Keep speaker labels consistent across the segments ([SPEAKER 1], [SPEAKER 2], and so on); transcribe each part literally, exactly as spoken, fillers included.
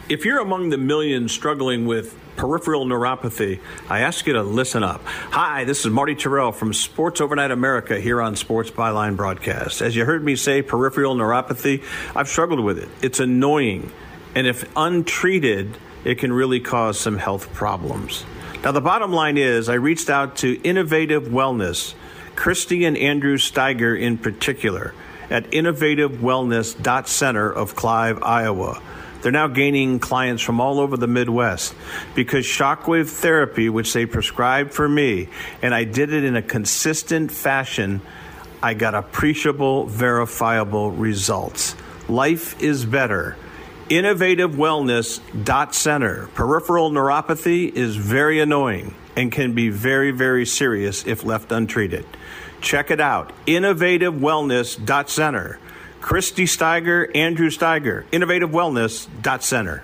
[SPEAKER 1] If you're among the millions struggling with peripheral neuropathy, I ask you to listen up. Hi, this is Marty Terrell from Sports Overnight America here on Sports Byline Broadcast. As you heard me say, peripheral neuropathy, I've struggled with it. It's annoying, and if untreated, it can really cause some health problems. Now, the bottom line is I reached out to Innovative Wellness, Christy and Andrew Steiger in particular, at innovative wellness dot center of Clive, Iowa. They're now gaining clients from all over the Midwest because shockwave therapy, which they prescribed for me, and I did it in a consistent fashion, I got appreciable, verifiable results. Life is better. innovative wellness dot center. Peripheral neuropathy is very annoying and can be very, very serious if left untreated. Check it out. innovative wellness dot center. Christy Steiger, Andrew Steiger, innovative wellness dot center.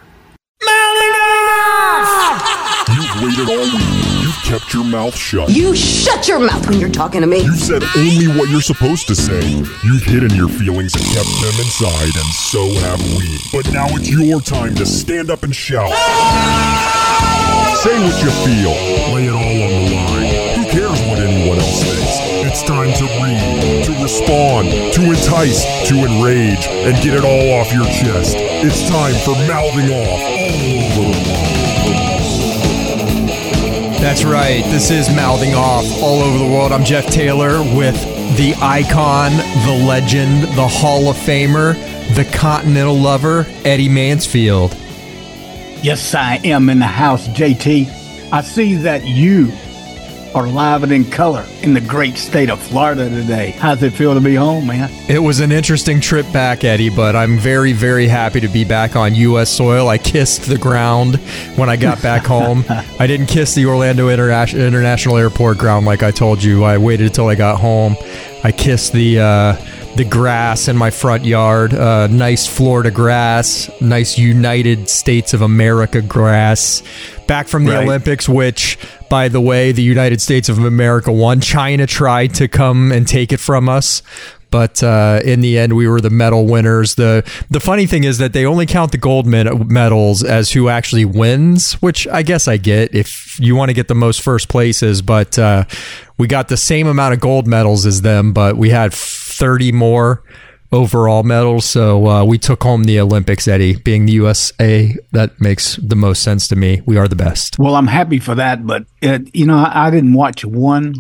[SPEAKER 2] You've waited all week. You've kept your mouth shut.
[SPEAKER 3] You shut your mouth when you're talking to me.
[SPEAKER 2] You said only what you're supposed to say. You've hidden your feelings and kept them inside, and so have we. But now it's your time to stand up and shout. Say what you feel. Lay it all on the line. Who cares what anyone else thinks? It's time to read, to respond, to entice, to enrage, and get it all off your chest. It's time for Mouthing Off all over the world.
[SPEAKER 4] That's right. This is Mouthing Off all over the world. I'm Jeff Taylor with the icon, the legend, the Hall of Famer, the Continental lover, Eddie Mansfield.
[SPEAKER 5] Yes, I am in the house, J T. I see that you are live and in color in the great state of Florida today. How's it feel to be home, man?
[SPEAKER 4] It was an interesting trip back, Eddie, but I'm very, very happy to be back on U S soil. I kissed the ground when I got back home. I didn't kiss the Orlando Interna- International Airport ground like I told you. I waited until I got home. I kissed the uh, the grass in my front yard. Uh, nice Florida grass, nice United States of America grass. Back from the right. Olympics, which, by the way, the United States of America won. China tried to come and take it from us, but uh, in the end, we were the medal winners. The The funny thing is that they only count the gold med- medals as who actually wins, which I guess I get if you want to get the most first places, but uh, we got the same amount of gold medals as them, but we had thirty more overall medals, so uh, we took home the Olympics, Eddie. Being the U S A, that makes the most sense to me. We are the best.
[SPEAKER 5] Well, I'm happy for that, but it, you know, I, I didn't watch one,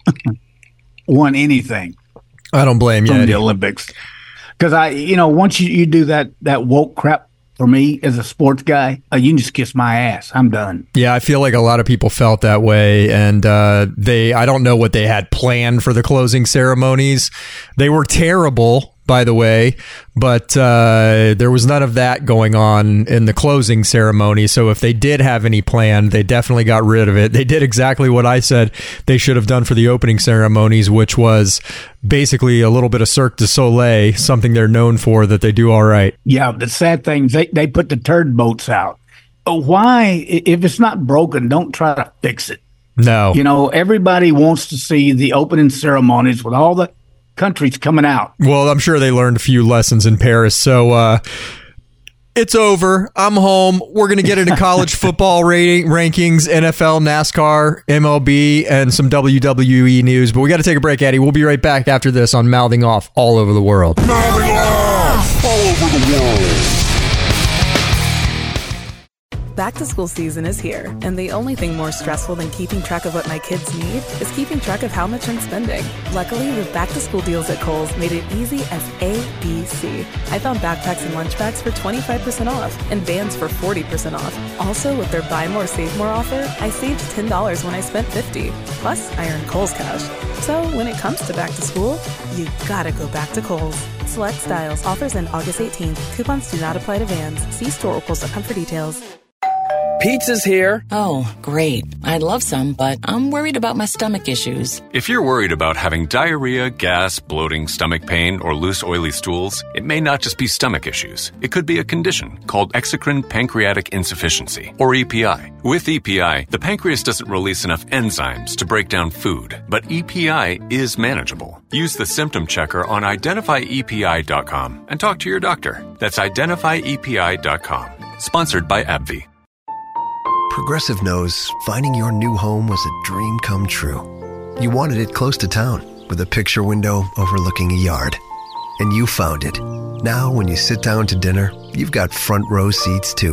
[SPEAKER 5] one anything.
[SPEAKER 4] I don't blame you,
[SPEAKER 5] from
[SPEAKER 4] Eddie.
[SPEAKER 5] The Olympics, because I, you know, once you, you do that that woke crap for me as a sports guy, uh, you can just kiss my ass. I'm done.
[SPEAKER 4] Yeah, I feel like a lot of people felt that way, and uh, they, I don't know what they had planned for the closing ceremonies. They were terrible, by the way, but uh, there was none of that going on in the closing ceremony. So if they did have any plan, they definitely got rid of it. They did exactly what I said they should have done for the opening ceremonies, which was basically a little bit of Cirque du Soleil, something they're known for that they do all right.
[SPEAKER 5] Yeah, the sad thing is they, they put the turd boats out. Why? If it's not broken, don't try to fix it.
[SPEAKER 4] No.
[SPEAKER 5] You know, everybody wants to see the opening ceremonies with all the countries coming out.
[SPEAKER 4] Well, I'm sure they learned a few lessons in Paris. So uh, it's over. I'm home. We're going to get into college football rating, rankings, N F L, NASCAR, M L B, and some W W E news. But we got to take a break, Eddie. We'll be right back after this on Mouthing Off all over the world.
[SPEAKER 2] Mouthing Off all over the world.
[SPEAKER 6] Back to school season is here, and the only thing more stressful than keeping track of what my kids need is keeping track of how much I'm spending. Luckily, with back to school deals at Kohl's made it easy as A B C. I found backpacks and lunch bags for twenty-five percent off and Vans for forty percent off. Also, with their buy more, save more offer, I saved ten dollars when I spent fifty dollars. Plus, I earned Kohl's Cash. So when it comes to back to school, you gotta go back to Kohl's. Select styles. Offers end August eighteenth. Coupons do not apply to Vans. See store or Kohl's dot com for details.
[SPEAKER 7] Pizza's here.
[SPEAKER 8] Oh, great. I'd love some, but I'm worried about my stomach issues.
[SPEAKER 9] If you're worried about having diarrhea, gas, bloating, stomach pain, or loose, oily stools, it may not just be stomach issues. It could be a condition called exocrine pancreatic insufficiency, or E P I. With E P I, the pancreas doesn't release enough enzymes to break down food, but E P I is manageable. Use the symptom checker on identify E P I dot com and talk to your doctor. That's identify E P I dot com. Sponsored by AbbVie.
[SPEAKER 10] Progressive knows finding your new home was a dream come true. You wanted it close to town, with a picture window overlooking a yard. And you found it. Now, when you sit down to dinner, you've got front row seats too.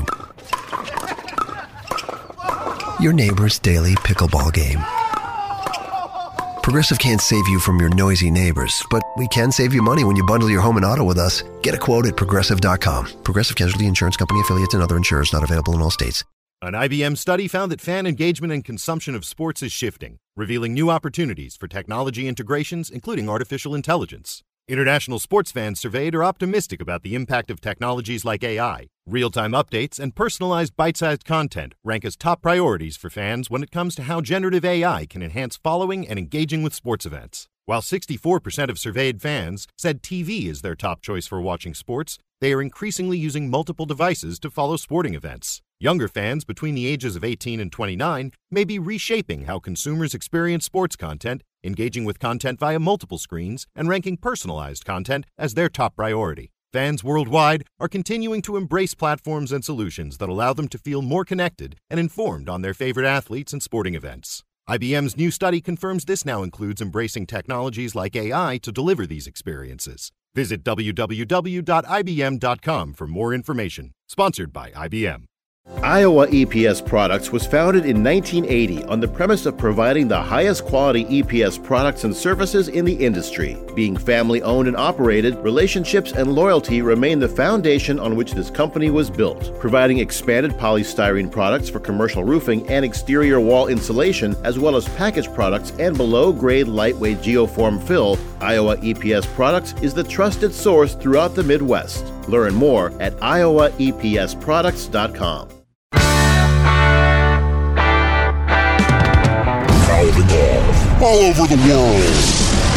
[SPEAKER 10] Your neighbor's daily pickleball game. Progressive can't save you from your noisy neighbors, but we can save you money when you bundle your home and auto with us. Get a quote at Progressive dot com. Progressive Casualty Insurance Company affiliates and other insurers not available in all states.
[SPEAKER 11] An I B M study found that fan engagement and consumption of sports is shifting, revealing new opportunities for technology integrations, including artificial intelligence. International sports fans surveyed are optimistic about the impact of technologies like A I. Real-time updates and personalized bite-sized content rank as top priorities for fans when it comes to how generative A I can enhance following and engaging with sports events. While sixty-four percent of surveyed fans said T V is their top choice for watching sports, they are increasingly using multiple devices to follow sporting events. Younger fans between the ages of eighteen and twenty-nine may be reshaping how consumers experience sports content, engaging with content via multiple screens, and ranking personalized content as their top priority. Fans worldwide are continuing to embrace platforms and solutions that allow them to feel more connected and informed on their favorite athletes and sporting events. I B M's new study confirms this now includes embracing technologies like A I to deliver these experiences. Visit w w w dot i b m dot com for more information. Sponsored by I B M.
[SPEAKER 12] Iowa E P S Products was founded in nineteen eighty on the premise of providing the highest quality E P S products and services in the industry. Being family-owned and operated, relationships and loyalty remain the foundation on which this company was built. Providing expanded polystyrene products for commercial roofing and exterior wall insulation, as well as packaged products and below-grade lightweight geoform fill, Iowa E P S Products is the trusted source throughout the Midwest. Learn more at iowa e p s products dot com.
[SPEAKER 2] All over the world.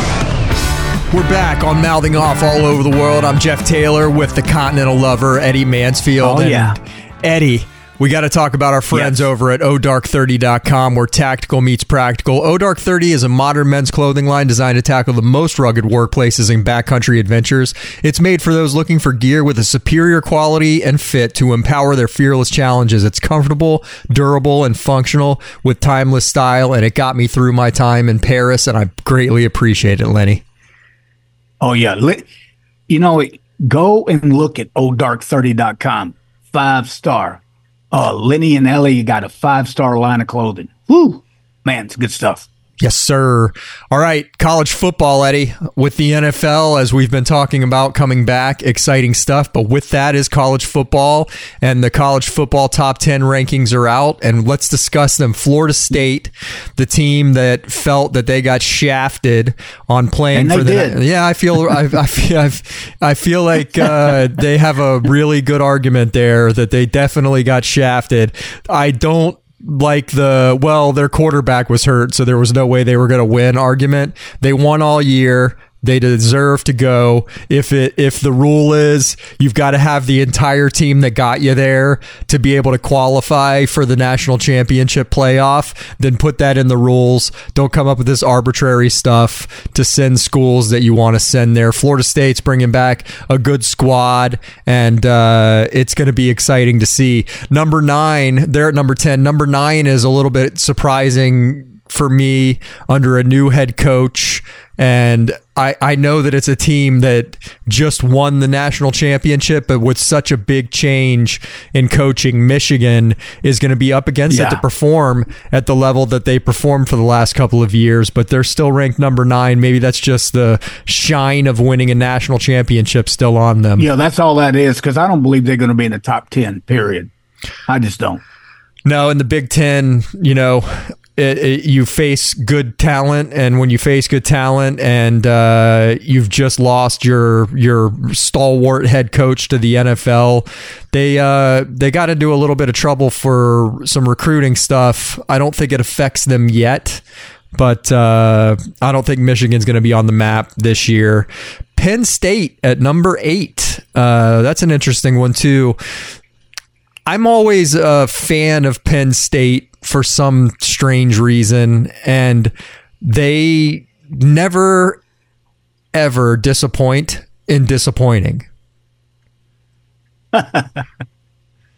[SPEAKER 4] We're back on Mouthing Off All Over the World. I'm Jeff Taylor with the Continental Lover, Eddie Mansfield.
[SPEAKER 5] Oh,
[SPEAKER 4] and
[SPEAKER 5] yeah.
[SPEAKER 4] Eddie, we got to talk about our friends yes. over at o dark thirty dot com, where tactical meets practical. O Dark thirty is a modern men's clothing line designed to tackle the most rugged workplaces and backcountry adventures. It's made for those looking for gear with a superior quality and fit to empower their fearless challenges. It's comfortable, durable, and functional with timeless style, and it got me through my time in Paris, and I greatly appreciate it, Lenny.
[SPEAKER 5] Oh, yeah. You know, go and look at o dark thirty dot com. Five star. Uh, Lenny and Ellie got a five-star line of clothing. Woo! Man, it's good stuff.
[SPEAKER 4] Yes, sir. All right, college football, Eddie, with the N F L, as we've been talking about, coming back, exciting stuff. But with that is college football, and the college football top ten rankings are out, and let's discuss them. Florida State, the team that felt that they got shafted on playing
[SPEAKER 5] and
[SPEAKER 4] for the
[SPEAKER 5] did.
[SPEAKER 4] Yeah, I feel I, I feel I've, I feel like uh, they have a really good argument there that they definitely got shafted. I don't like the, well, their quarterback was hurt, so there was no way they were going to win argument. They won all year. They deserve to go. If it if the rule is you've got to have the entire team that got you there to be able to qualify for the national championship playoff, then put that in the rules. Don't come up with this arbitrary stuff to send schools that you want to send there. Florida State's bringing back a good squad, and uh, it's going to be exciting to see. Number nine, they're at number ten. Number nine is a little bit surprising for me under a new head coach. And I, I know that it's a team that just won the national championship, but with such a big change in coaching, Michigan is going to be up against
[SPEAKER 5] yeah.
[SPEAKER 4] it to perform at the level that they performed for the last couple of years. But they're still ranked number nine. Maybe that's just the shine of winning a national championship still on them.
[SPEAKER 5] Yeah, that's all that is, because I don't believe they're going to be in the top ten, period. I just don't.
[SPEAKER 4] No, in the Big Ten, you know, It, it, you face good talent, and when you face good talent and uh, you've just lost your your stalwart head coach to the N F L, they uh, they got into a little bit of trouble for some recruiting stuff. I don't think it affects them yet, but uh, I don't think Michigan's going to be on the map this year. Penn State at number eight. Uh, that's an interesting one too. I'm always a fan of Penn State for some strange reason, and they never, ever disappoint in disappointing.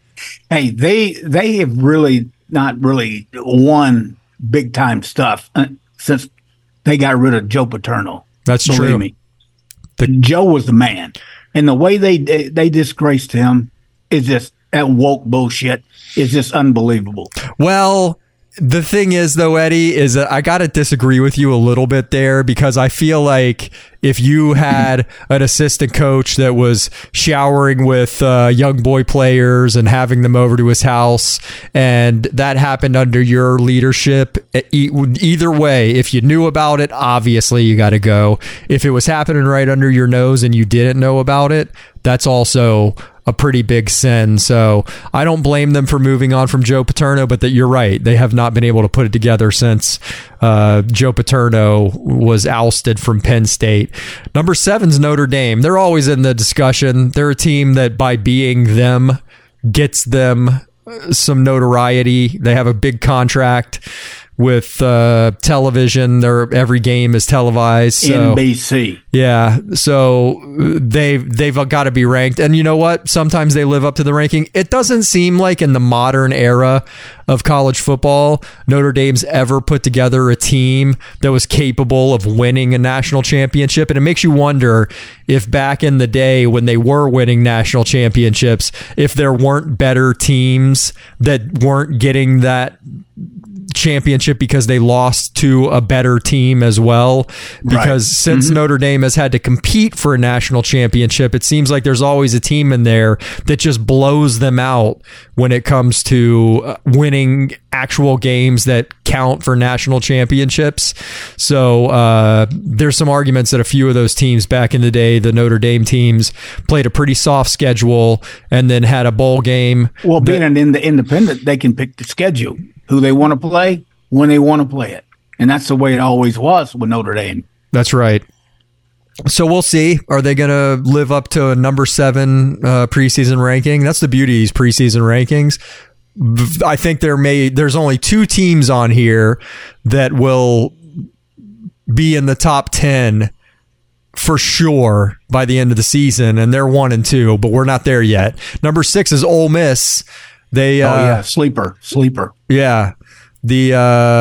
[SPEAKER 5] Hey, they they have really not really won big time stuff uh, since they got rid of Joe Paterno.
[SPEAKER 4] That's
[SPEAKER 5] Believe
[SPEAKER 4] true.
[SPEAKER 5] Me. The, Joe was the man, and the way they they, they disgraced him is just that woke bullshit is just unbelievable.
[SPEAKER 4] Well, the thing is, though, Eddie, is that I got to disagree with you a little bit there, because I feel like if you had an assistant coach that was showering with uh, young boy players and having them over to his house, and that happened under your leadership, e- either way, if you knew about it, obviously you got to go. If it was happening right under your nose and you didn't know about it, that's also a pretty big sin. So I don't blame them for moving on from Joe Paterno, but that you're right. They have not been able to put it together since uh, Joe Paterno was ousted from Penn State. Number seven's Notre Dame. They're always in the discussion. They're a team that by being them gets them some notoriety. They have a big contract with uh, television. Their every game is televised. So,
[SPEAKER 5] N B C.
[SPEAKER 4] Yeah, so they've they've got to be ranked. And you know what? Sometimes they live up to the ranking. It doesn't seem like in the modern era of college football, Notre Dame's ever put together a team that was capable of winning a national championship. And it makes you wonder if back in the day when they were winning national championships, if there weren't better teams that weren't getting that championship because they lost to a better team as well. Because right. since mm-hmm. Notre Dame has had to compete for a national championship, it seems like there's always a team in there that just blows them out when it comes to winning actual games that count for national championships. So uh, there's some arguments that a few of those teams back in the day, the Notre Dame teams, played a pretty soft schedule and then had a bowl game.
[SPEAKER 5] Well, being that, an independent, they can pick the schedule, who they want to play, when they want to play it. And that's the way it always was with Notre Dame.
[SPEAKER 4] That's right. So we'll see. Are they going to live up to a number seven uh, preseason ranking? That's the beauty of these preseason rankings. I think there may there's only two teams on here that will be in the top ten for sure by the end of the season, and they're one and two, but we're not there yet. Number six is Ole Miss. They, uh,
[SPEAKER 5] oh, yeah, sleeper, sleeper.
[SPEAKER 4] Yeah. The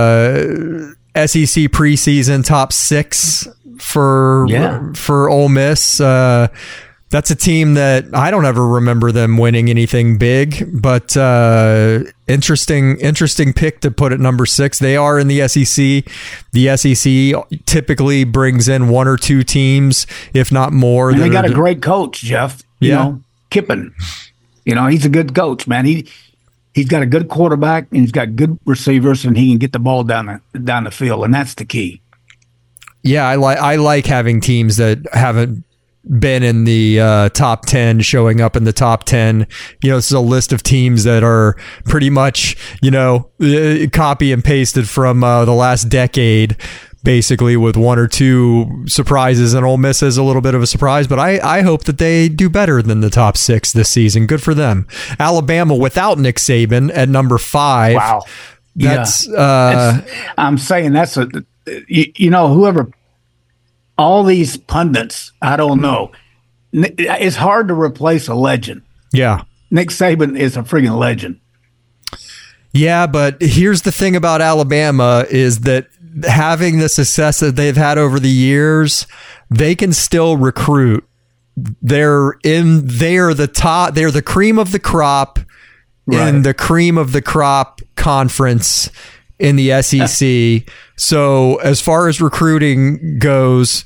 [SPEAKER 4] uh, S E C preseason top six for
[SPEAKER 5] yeah.
[SPEAKER 4] for Ole Miss. Uh, that's a team that I don't ever remember them winning anything big, but uh, interesting interesting pick to put at number six. They are in the S E C. The S E C typically brings in one or two teams, if not more.
[SPEAKER 5] And they got a great coach, Jeff. You
[SPEAKER 4] yeah.
[SPEAKER 5] know, Kippen. You know, he's a good coach, man. He he's got a good quarterback and he's got good receivers, and he can get the ball down the down the field, and that's the key.
[SPEAKER 4] Yeah, I like I like having teams that haven't been in the uh, top ten showing up in the top ten. You know, this is a list of teams that are pretty much, you know, copy and pasted from uh, the last decade, basically, with one or two surprises, and Ole Miss is a little bit of a surprise, but I, I hope that they do better than the top six this season. Good for them. Alabama without Nick Saban at number five.
[SPEAKER 5] Wow.
[SPEAKER 4] That's,
[SPEAKER 5] yeah.
[SPEAKER 4] uh,
[SPEAKER 5] that's I'm saying that's a, you, you know, whoever, all these pundits, I don't know. It's hard to replace a legend.
[SPEAKER 4] Yeah.
[SPEAKER 5] Nick Saban is a friggin' legend.
[SPEAKER 4] Yeah, but here's the thing about Alabama is that having the success that they've had over the years, they can still recruit. They're in, they're the top, they're the cream of the crop right. in the cream of the crop conference in the S E C. So as far as recruiting goes,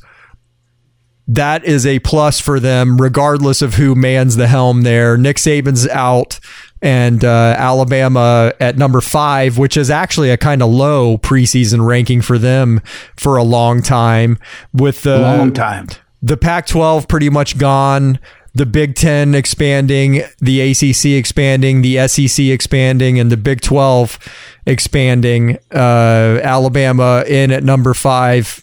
[SPEAKER 4] that is a plus for them, regardless of who mans the helm there. Nick Saban's out. And uh, Alabama at number five, which is actually a kind of low preseason ranking for them for a long time. With the
[SPEAKER 5] long time,
[SPEAKER 4] the Pac twelve pretty much gone, the Big Ten expanding, the A C C expanding, the S E C expanding, and the Big twelve expanding. Uh, Alabama in at number five.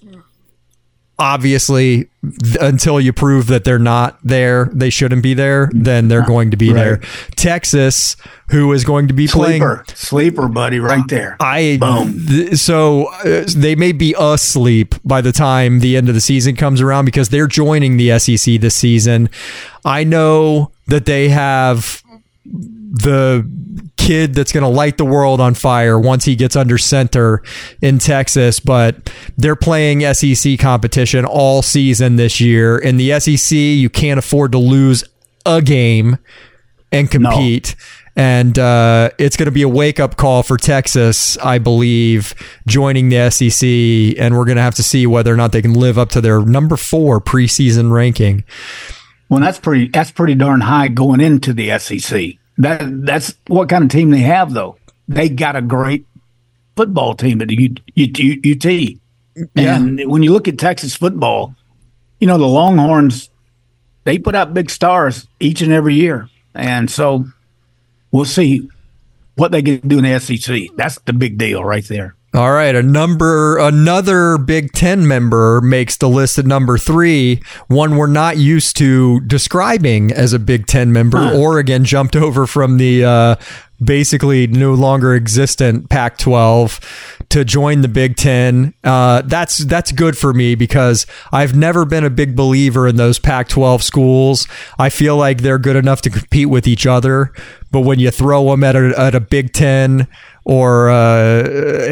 [SPEAKER 4] Obviously, th- until you prove that they're not there, they shouldn't be there, then they're going to be right. there. Texas, who is going to be
[SPEAKER 5] sleeper.
[SPEAKER 4] playing...
[SPEAKER 5] Sleeper, buddy, right there.
[SPEAKER 4] I
[SPEAKER 5] Boom.
[SPEAKER 4] Th- so uh, they may be asleep by the time the end of the season comes around because they're joining the S E C this season. I know that they have the kid that's going to light the world on fire once he gets under center in Texas, but they're playing S E C competition all season this year. In the S E C, you can't afford to lose a game and compete. No. And uh, it's going to be a wake-up call for Texas, I believe, joining the S E C, and we're going to have to see whether or not they can live up to their number four preseason ranking.
[SPEAKER 5] Well, that's pretty that's pretty darn high going into the S E C. That That's what kind of team they have, though. They got a great football team at the U, U, U T.
[SPEAKER 4] Yeah.
[SPEAKER 5] And when you look at Texas football, you know, the Longhorns, they put out big stars each and every year. And so we'll see what they can do in the S E C. That's the big deal right there.
[SPEAKER 4] All right, a number, another Big Ten member makes the list at number three, one we're not used to describing as a Big Ten member. Huh. Oregon jumped over from the uh, basically no longer existent Pac twelve to join the Big Ten. Uh, that's that's good for me because I've never been a big believer in those Pac twelve schools. I feel like they're good enough to compete with each other, but when you throw them at a, at a Big Ten or uh,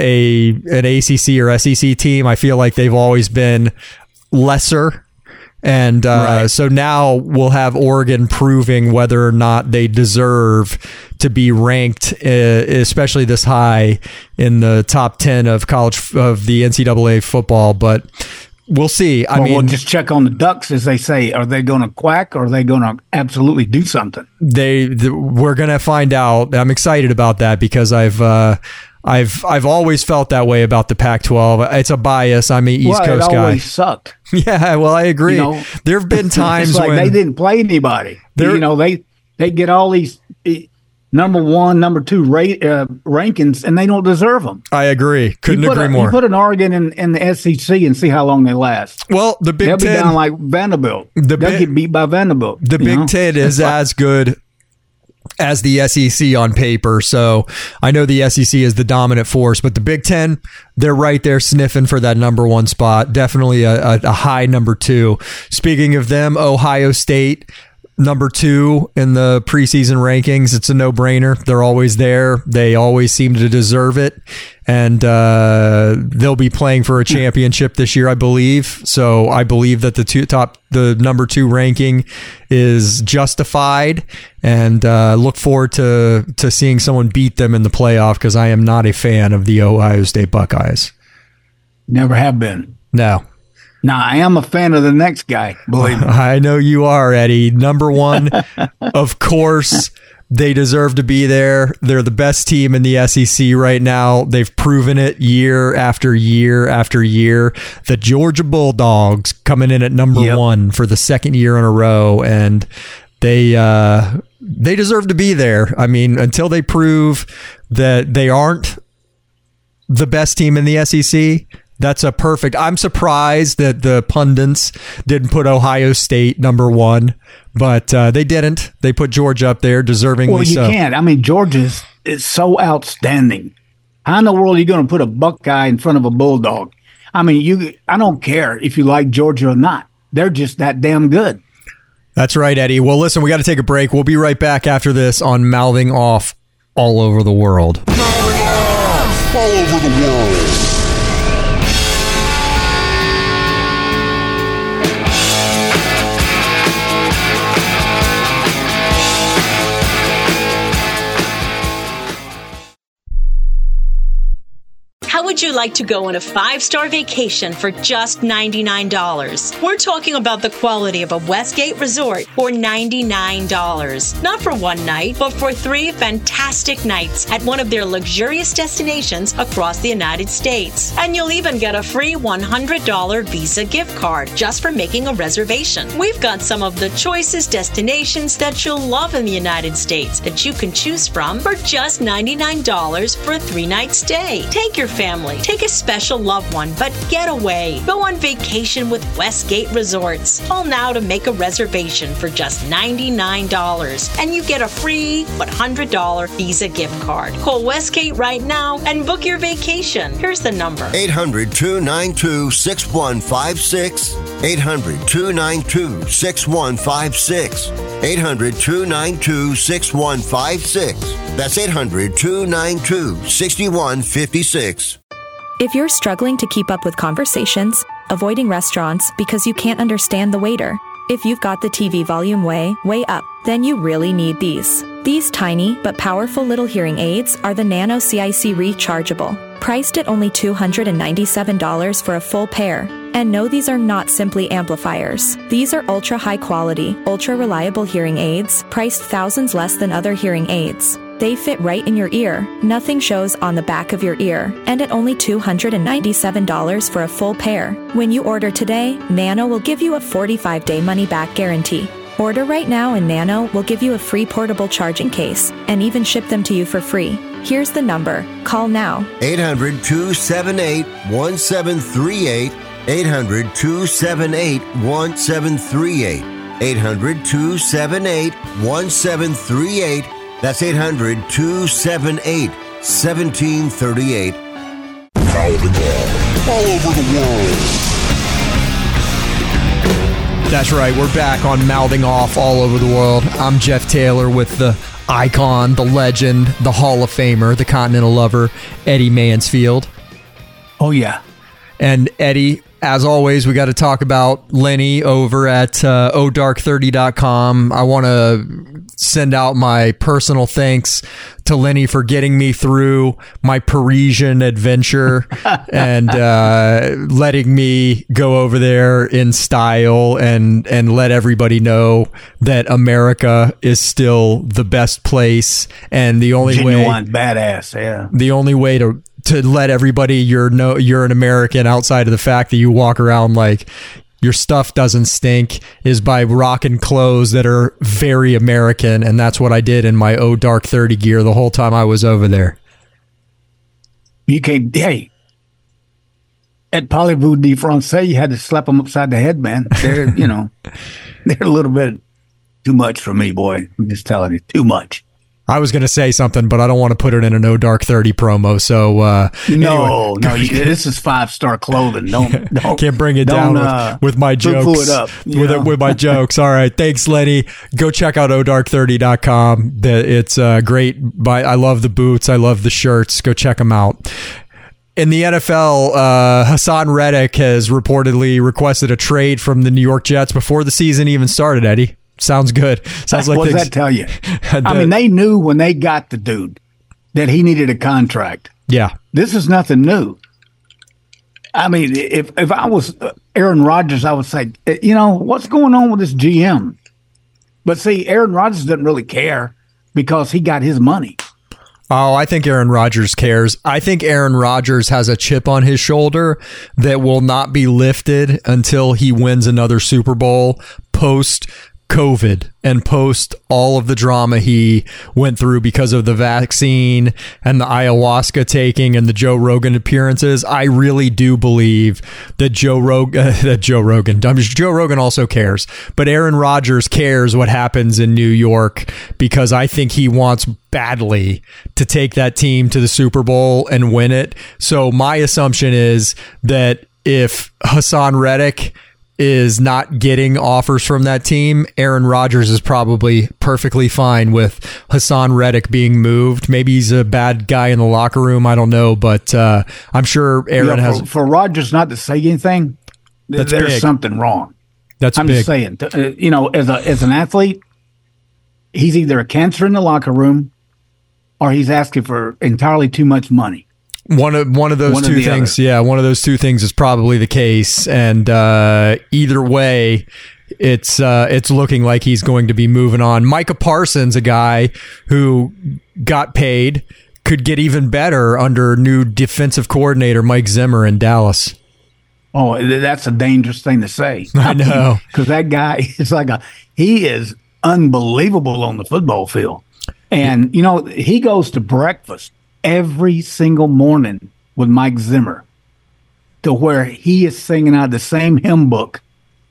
[SPEAKER 4] a an A C C or S E C team, I feel like they've always been lesser. And uh, right. so now we'll have Oregon proving whether or not they deserve to be ranked, uh, especially this high in the top ten of college of the N C double A football. But we'll see. I
[SPEAKER 5] well,
[SPEAKER 4] mean,
[SPEAKER 5] we'll just check on the Ducks, as they say. Are they going to quack, or are they going to absolutely do something?
[SPEAKER 4] They, the, we're going to find out. I'm excited about that because I've, uh, I've, I've always felt that way about the Pac twelve. It's a bias. I'm an East
[SPEAKER 5] well,
[SPEAKER 4] Coast
[SPEAKER 5] it
[SPEAKER 4] guy.
[SPEAKER 5] Always sucked.
[SPEAKER 4] Yeah, well, I agree. You know, there have been times
[SPEAKER 5] it's like
[SPEAKER 4] when
[SPEAKER 5] they didn't play anybody. You know, they they get all these number one, number two rate, uh, rankings, and they don't deserve them.
[SPEAKER 4] I agree. Couldn't agree
[SPEAKER 5] a,
[SPEAKER 4] more.
[SPEAKER 5] You put an Oregon in, in the S E C and see how long they last.
[SPEAKER 4] Well, the Big
[SPEAKER 5] They'll
[SPEAKER 4] Ten,
[SPEAKER 5] be down like Vanderbilt.
[SPEAKER 4] The
[SPEAKER 5] They'll
[SPEAKER 4] Big,
[SPEAKER 5] get beat by Vanderbilt.
[SPEAKER 4] The Big
[SPEAKER 5] know?
[SPEAKER 4] Ten is as good as the S E C on paper. So I know the S E C is the dominant force, but the Big Ten, they're right there sniffing for that number one spot. Definitely a, a, a high number two. Speaking of them, Ohio State, number two in the preseason rankings. It's a no-brainer. They're always there. They always seem to deserve it. And uh, they'll be playing for a championship this year, I believe. So I believe that the two top, the number two ranking is justified, and uh, look forward to to seeing someone beat them in the playoff because I am not a fan of the Ohio State Buckeyes.
[SPEAKER 5] Never have been.
[SPEAKER 4] No.
[SPEAKER 5] Now, I am a fan of the next guy, believe me.
[SPEAKER 4] I know you are, Eddie. Number one, of course, they deserve to be there. They're the best team in the S E C right now. They've proven it year after year after year. The Georgia Bulldogs coming in at number yep. one for the second year in a row, and they uh, they deserve to be there. I mean, until they prove that they aren't the best team in the S E C, that's a perfect. I'm surprised that the pundits didn't put Ohio State number one, but uh, they didn't. They put Georgia up there, deservingly
[SPEAKER 5] well, you
[SPEAKER 4] so.
[SPEAKER 5] can't. I mean, Georgia's is so outstanding. How in the world are you going to put a Buckeye in front of a Bulldog? I mean, you. I don't care if you like Georgia or not. They're just that damn good.
[SPEAKER 4] That's right, Eddie. Well, listen, we got to take a break. We'll be right back after this on Mouthing Off All Over the World.
[SPEAKER 2] Mouthing Off All Over the World.
[SPEAKER 13] How would you like to go on a five-star vacation for just ninety-nine dollars? We're talking about the quality of a Westgate resort for ninety-nine dollars. Not for one night, but for three fantastic nights at one of their luxurious destinations across the United States. And you'll even get a free one hundred dollars Visa gift card just for making a reservation. We've got some of the choicest destinations that you'll love in the United States that you can choose from for just ninety-nine dollars for a three-night stay. Take your family, take a special loved one, but get away. Go on vacation with Westgate Resorts. Call now to make a reservation for just ninety-nine dollars, and you get a free one hundred dollars Visa gift card. Call Westgate right now and book your vacation. Here's the number.
[SPEAKER 14] eight hundred, two nine two, six one five six. eight hundred, two nine two, six one five six. eight hundred, two nine two, six one five six. That's eight hundred, two nine two, six one five six.
[SPEAKER 15] If you're struggling to keep up with conversations, avoiding restaurants because you can't understand the waiter, if you've got the T V volume way, way up, then you really need these. These tiny but powerful little hearing aids are the Nano C I C Rechargeable, priced at only two hundred ninety-seven dollars for a full pair. And no, these are not simply amplifiers. These are ultra high quality, ultra reliable hearing aids, priced thousands less than other hearing aids. They fit right in your ear, nothing shows on the back of your ear, and at only two hundred ninety-seven dollars for a full pair. When you order today, Nano will give you a forty-five day money-back guarantee. Order right now and Nano will give you a free portable charging case and even ship them to you for free. Here's the number. Call now.
[SPEAKER 14] eight hundred, two seven eight, one seven three eight. eight hundred, two seven eight, one seven three eight. eight hundred, two seven eight, one seven three eight. That's eight hundred, two seven eight, one seven three eight.
[SPEAKER 2] Mouthing off all over the world.
[SPEAKER 4] That's right. We're back on Mouthing Off all over the world. I'm Jeff Taylor with the icon, the legend, the Hall of Famer, the Continental Lover, Eddie Mansfield.
[SPEAKER 5] Oh, yeah.
[SPEAKER 4] And Eddie, as always, we got to talk about Lenny over at uh, oh dark thirty dot com. I want to send out my personal thanks to Lenny for getting me through my Parisian adventure and uh, letting me go over there in style and, and let everybody know that America is still the best place. And the only
[SPEAKER 5] Genuine
[SPEAKER 4] way...
[SPEAKER 5] badass, yeah.
[SPEAKER 4] The only way to... to let everybody you're no you're an American outside of the fact that you walk around like your stuff doesn't stink is by rocking clothes that are very American, and that's what I did in my Oh Dark thirty gear the whole time I was over there.
[SPEAKER 5] You can't, hey, at Parlez-vous de Francais, you had to slap them upside the head, man. They're, you know, they're a little bit too much for me, boy. I'm just telling you, too much.
[SPEAKER 4] I was going to say something, but I don't want to put it in a No Dark thirty promo. So uh,
[SPEAKER 5] no,
[SPEAKER 4] anyway.
[SPEAKER 5] no, you, this is five star clothing. Don't, don't
[SPEAKER 4] can't bring it down
[SPEAKER 5] uh,
[SPEAKER 4] with, with my jokes.
[SPEAKER 5] It up,
[SPEAKER 4] with it, with my jokes. All right, thanks, Lenny. Go check out oh dark thirty dot com. It's uh, great. By I love the boots. I love the shirts. Go check them out. In the N F L, uh, Hassan Reddick has reportedly requested a trade from the New York Jets before the season even started. Eddie. Sounds good. Sounds like
[SPEAKER 5] what does
[SPEAKER 4] things,
[SPEAKER 5] that tell you? I mean, they knew when they got the dude that he needed a contract.
[SPEAKER 4] Yeah.
[SPEAKER 5] This is nothing new. I mean, if if I was Aaron Rodgers, I would say, you know, what's going on with this G M? But see, Aaron Rodgers doesn't really care because he got his money.
[SPEAKER 4] Oh, I think Aaron Rodgers cares. I think Aaron Rodgers has a chip on his shoulder that will not be lifted until he wins another Super Bowl post COVID and post all of the drama he went through because of the vaccine and the ayahuasca taking and the Joe Rogan appearances. I really do believe that Joe Rogan, that Joe Rogan, Joe Rogan also cares, but Aaron Rodgers cares what happens in New York because I think he wants badly to take that team to the Super Bowl and win it. So my assumption is that if Hassan Reddick is not getting offers from that team, Aaron Rodgers is probably perfectly fine with Hassan Reddick being moved. Maybe he's a bad guy in the locker room. I don't know, but uh, I'm sure Aaron
[SPEAKER 5] yeah, for,
[SPEAKER 4] has...
[SPEAKER 5] For Rodgers not to say anything,
[SPEAKER 4] That's
[SPEAKER 5] there's
[SPEAKER 4] big.
[SPEAKER 5] something wrong.
[SPEAKER 4] That's
[SPEAKER 5] I'm
[SPEAKER 4] big.
[SPEAKER 5] just saying, uh, you know, as a as an athlete, he's either a cancer in the locker room or he's asking for entirely too much money.
[SPEAKER 4] One of one of those
[SPEAKER 5] One or
[SPEAKER 4] two
[SPEAKER 5] the
[SPEAKER 4] things,
[SPEAKER 5] other.
[SPEAKER 4] yeah, one of those two things is probably the case, and uh, either way, it's uh, it's looking like he's going to be moving on. Micah Parsons, a guy who got paid, could get even better under new defensive coordinator Mike Zimmer in Dallas.
[SPEAKER 5] Oh, that's a dangerous thing to say.
[SPEAKER 4] I know,
[SPEAKER 5] because that guy is like a he is unbelievable on the football field, and you know he goes to breakfast every single morning with Mike Zimmer to where he is singing out the same hymn book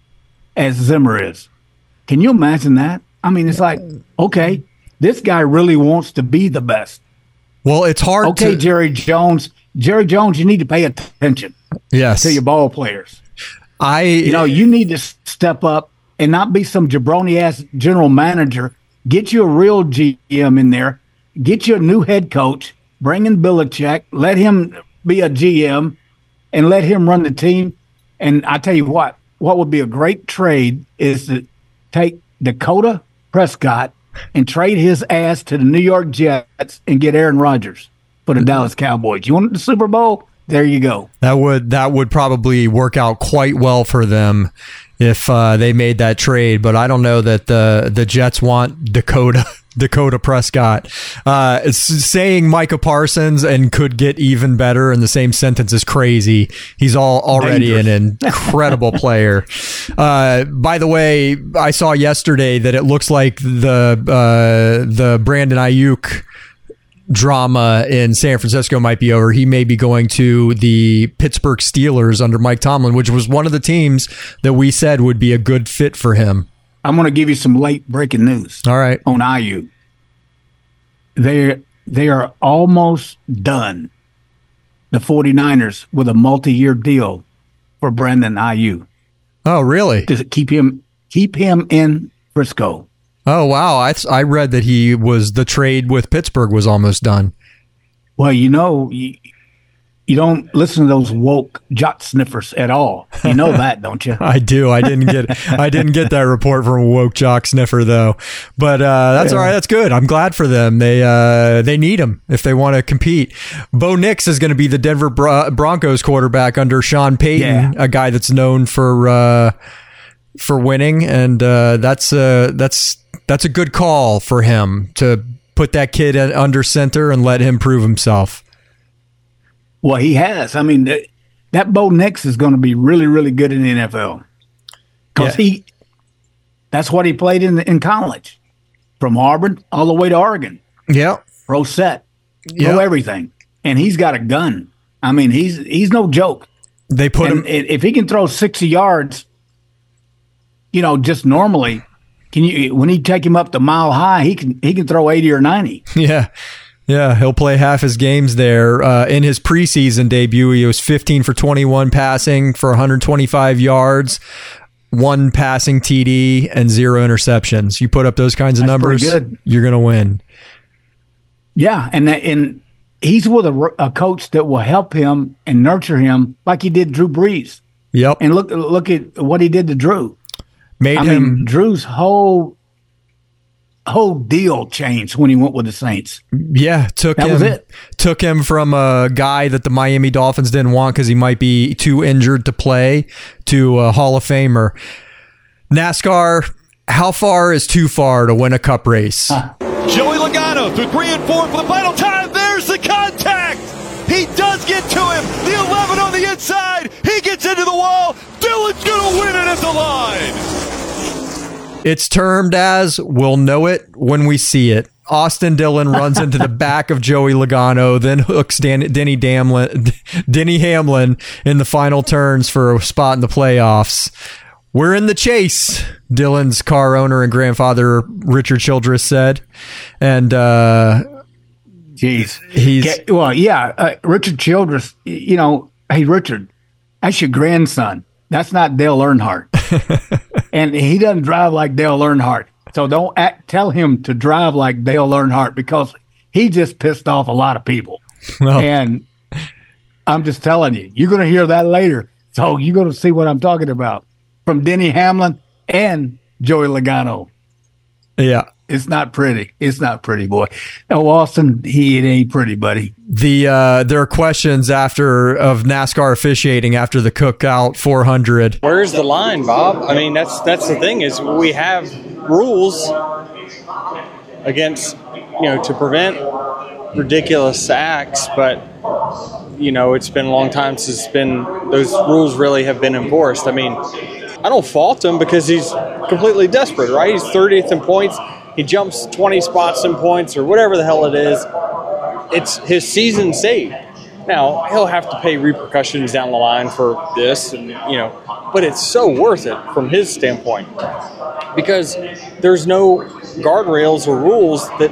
[SPEAKER 5] as Zimmer is. Can you imagine that? I mean, it's like, okay, this guy really wants to be the best.
[SPEAKER 4] Well, it's hard
[SPEAKER 5] okay,
[SPEAKER 4] to...
[SPEAKER 5] Jerry Jones. Jerry Jones, you need to pay attention
[SPEAKER 4] yes.
[SPEAKER 5] to your ball players.
[SPEAKER 4] I,
[SPEAKER 5] you know, you need to step up and not be some jabroni ass general manager. Get you a real G M in there. Get you a new head coach. Bring in Belichick. Let him be a G M, and let him run the team. And I tell you what, what would be a great trade is to take Dakota Prescott and trade his ass to the New York Jets and get Aaron Rodgers for the Dallas Cowboys. You want the Super Bowl? There you go.
[SPEAKER 4] That would that would probably work out quite well for them if uh, they made that trade. But I don't know that the the Jets want Dakota Dakota Prescott. Uh, it's saying Micah Parsons and could get even better in the same sentence is crazy. He's all already Dangerous. An incredible player. Uh, by the way, I saw yesterday that it looks like the uh, the Brandon Ayuk drama in San Francisco might be over. He may be going to the Pittsburgh Steelers under Mike Tomlin, which was one of the teams that we said would be a good fit for him.
[SPEAKER 5] I'm going to give you some late breaking news.
[SPEAKER 4] All right.
[SPEAKER 5] On Ayuk. They they are almost done, the 49ers, with a multi-year deal for Brandon Ayuk.
[SPEAKER 4] Oh, really?
[SPEAKER 5] To keep him keep him in Frisco.
[SPEAKER 4] Oh, wow. I I read that he was the trade with Pittsburgh was almost done.
[SPEAKER 5] Well, you know, you, you don't listen to those woke jock sniffers at all. You know that, don't you?
[SPEAKER 4] I do. I didn't get I didn't get that report from a woke jock sniffer though. But uh, that's yeah. all right. That's good. I'm glad for them. They uh, they need him if they want to compete. Bo Nix is going to be the Denver Bron- Broncos quarterback under Sean Payton, yeah. a guy that's known for uh, for winning, and uh, that's uh, that's that's a good call for him to put that kid under center and let him prove himself.
[SPEAKER 5] Well, he has. I mean, that, that Bo Nix is going to be really, really good in the N F L because yeah. he that's what he played in in college, from Auburn all the way to Oregon.
[SPEAKER 4] Yeah,
[SPEAKER 5] pro set, yeah. know everything, and he's got a gun. I mean, he's he's no joke.
[SPEAKER 4] They put
[SPEAKER 5] and
[SPEAKER 4] him
[SPEAKER 5] if he can throw sixty yards, you know, just normally. Can you when he take him up to mile high, he can he can throw eighty or ninety.
[SPEAKER 4] Yeah. Yeah, he'll play half his games there. Uh, in his preseason debut, he was fifteen for twenty-one passing for one hundred twenty-five yards, one passing T D, and zero interceptions. You put up those kinds of
[SPEAKER 5] That's
[SPEAKER 4] numbers, you're going to win.
[SPEAKER 5] Yeah, and and he's with a, a coach that will help him and nurture him like he did Drew Brees.
[SPEAKER 4] Yep.
[SPEAKER 5] And look look at what he did to Drew.
[SPEAKER 4] Made
[SPEAKER 5] I
[SPEAKER 4] him
[SPEAKER 5] mean, Drew's whole whole deal changed when he went with the Saints.
[SPEAKER 4] Yeah, took
[SPEAKER 5] that
[SPEAKER 4] him
[SPEAKER 5] was it.
[SPEAKER 4] took him from a guy that the Miami Dolphins didn't want because he might be too injured to play to a Hall of Famer. NASCAR, how far is too far to win a cup race?
[SPEAKER 5] Huh.
[SPEAKER 16] Joey Logano through three and four for the final time. There's the contact. He does get to him. The eleven on the inside. He gets into the wall. Dylan's going to win it at the line.
[SPEAKER 4] It's termed as we'll know it when we see it. Austin Dillon runs into the back of Joey Logano, then hooks Dan- Denny, Damlin, Denny Hamlin in the final turns for a spot in the playoffs. We're in the chase, Dillon's car owner and grandfather Richard Childress said. And, uh,
[SPEAKER 5] Jeez.
[SPEAKER 4] He's
[SPEAKER 5] yeah, well, yeah, uh, Richard Childress, you know, hey, Richard, that's your grandson. That's not Dale Earnhardt. And he doesn't drive like Dale Earnhardt. So don't act, tell him to drive like Dale Earnhardt because he just pissed off a lot of people.
[SPEAKER 4] Well,
[SPEAKER 5] and I'm just telling you, you're going to hear that later. So you're going to see what I'm talking about from Denny Hamlin and Joey Logano.
[SPEAKER 4] Yeah.
[SPEAKER 5] It's not pretty. It's not pretty, boy. No, Austin, he it ain't pretty, buddy.
[SPEAKER 4] The uh, there are questions after of NASCAR officiating after the Cookout four hundred.
[SPEAKER 17] Where's the line, Bob? I mean, that's that's the thing is we have rules against you know to prevent ridiculous acts, but you know it's been a long time since it's been those rules really have been enforced. I mean, I don't fault him because he's completely desperate, right? He's thirtieth in points. He jumps twenty spots in points or whatever the hell it is. It's his season saved. Now, he'll have to pay repercussions down the line for this, and you know, but it's so worth it from his standpoint because there's no guardrails or rules that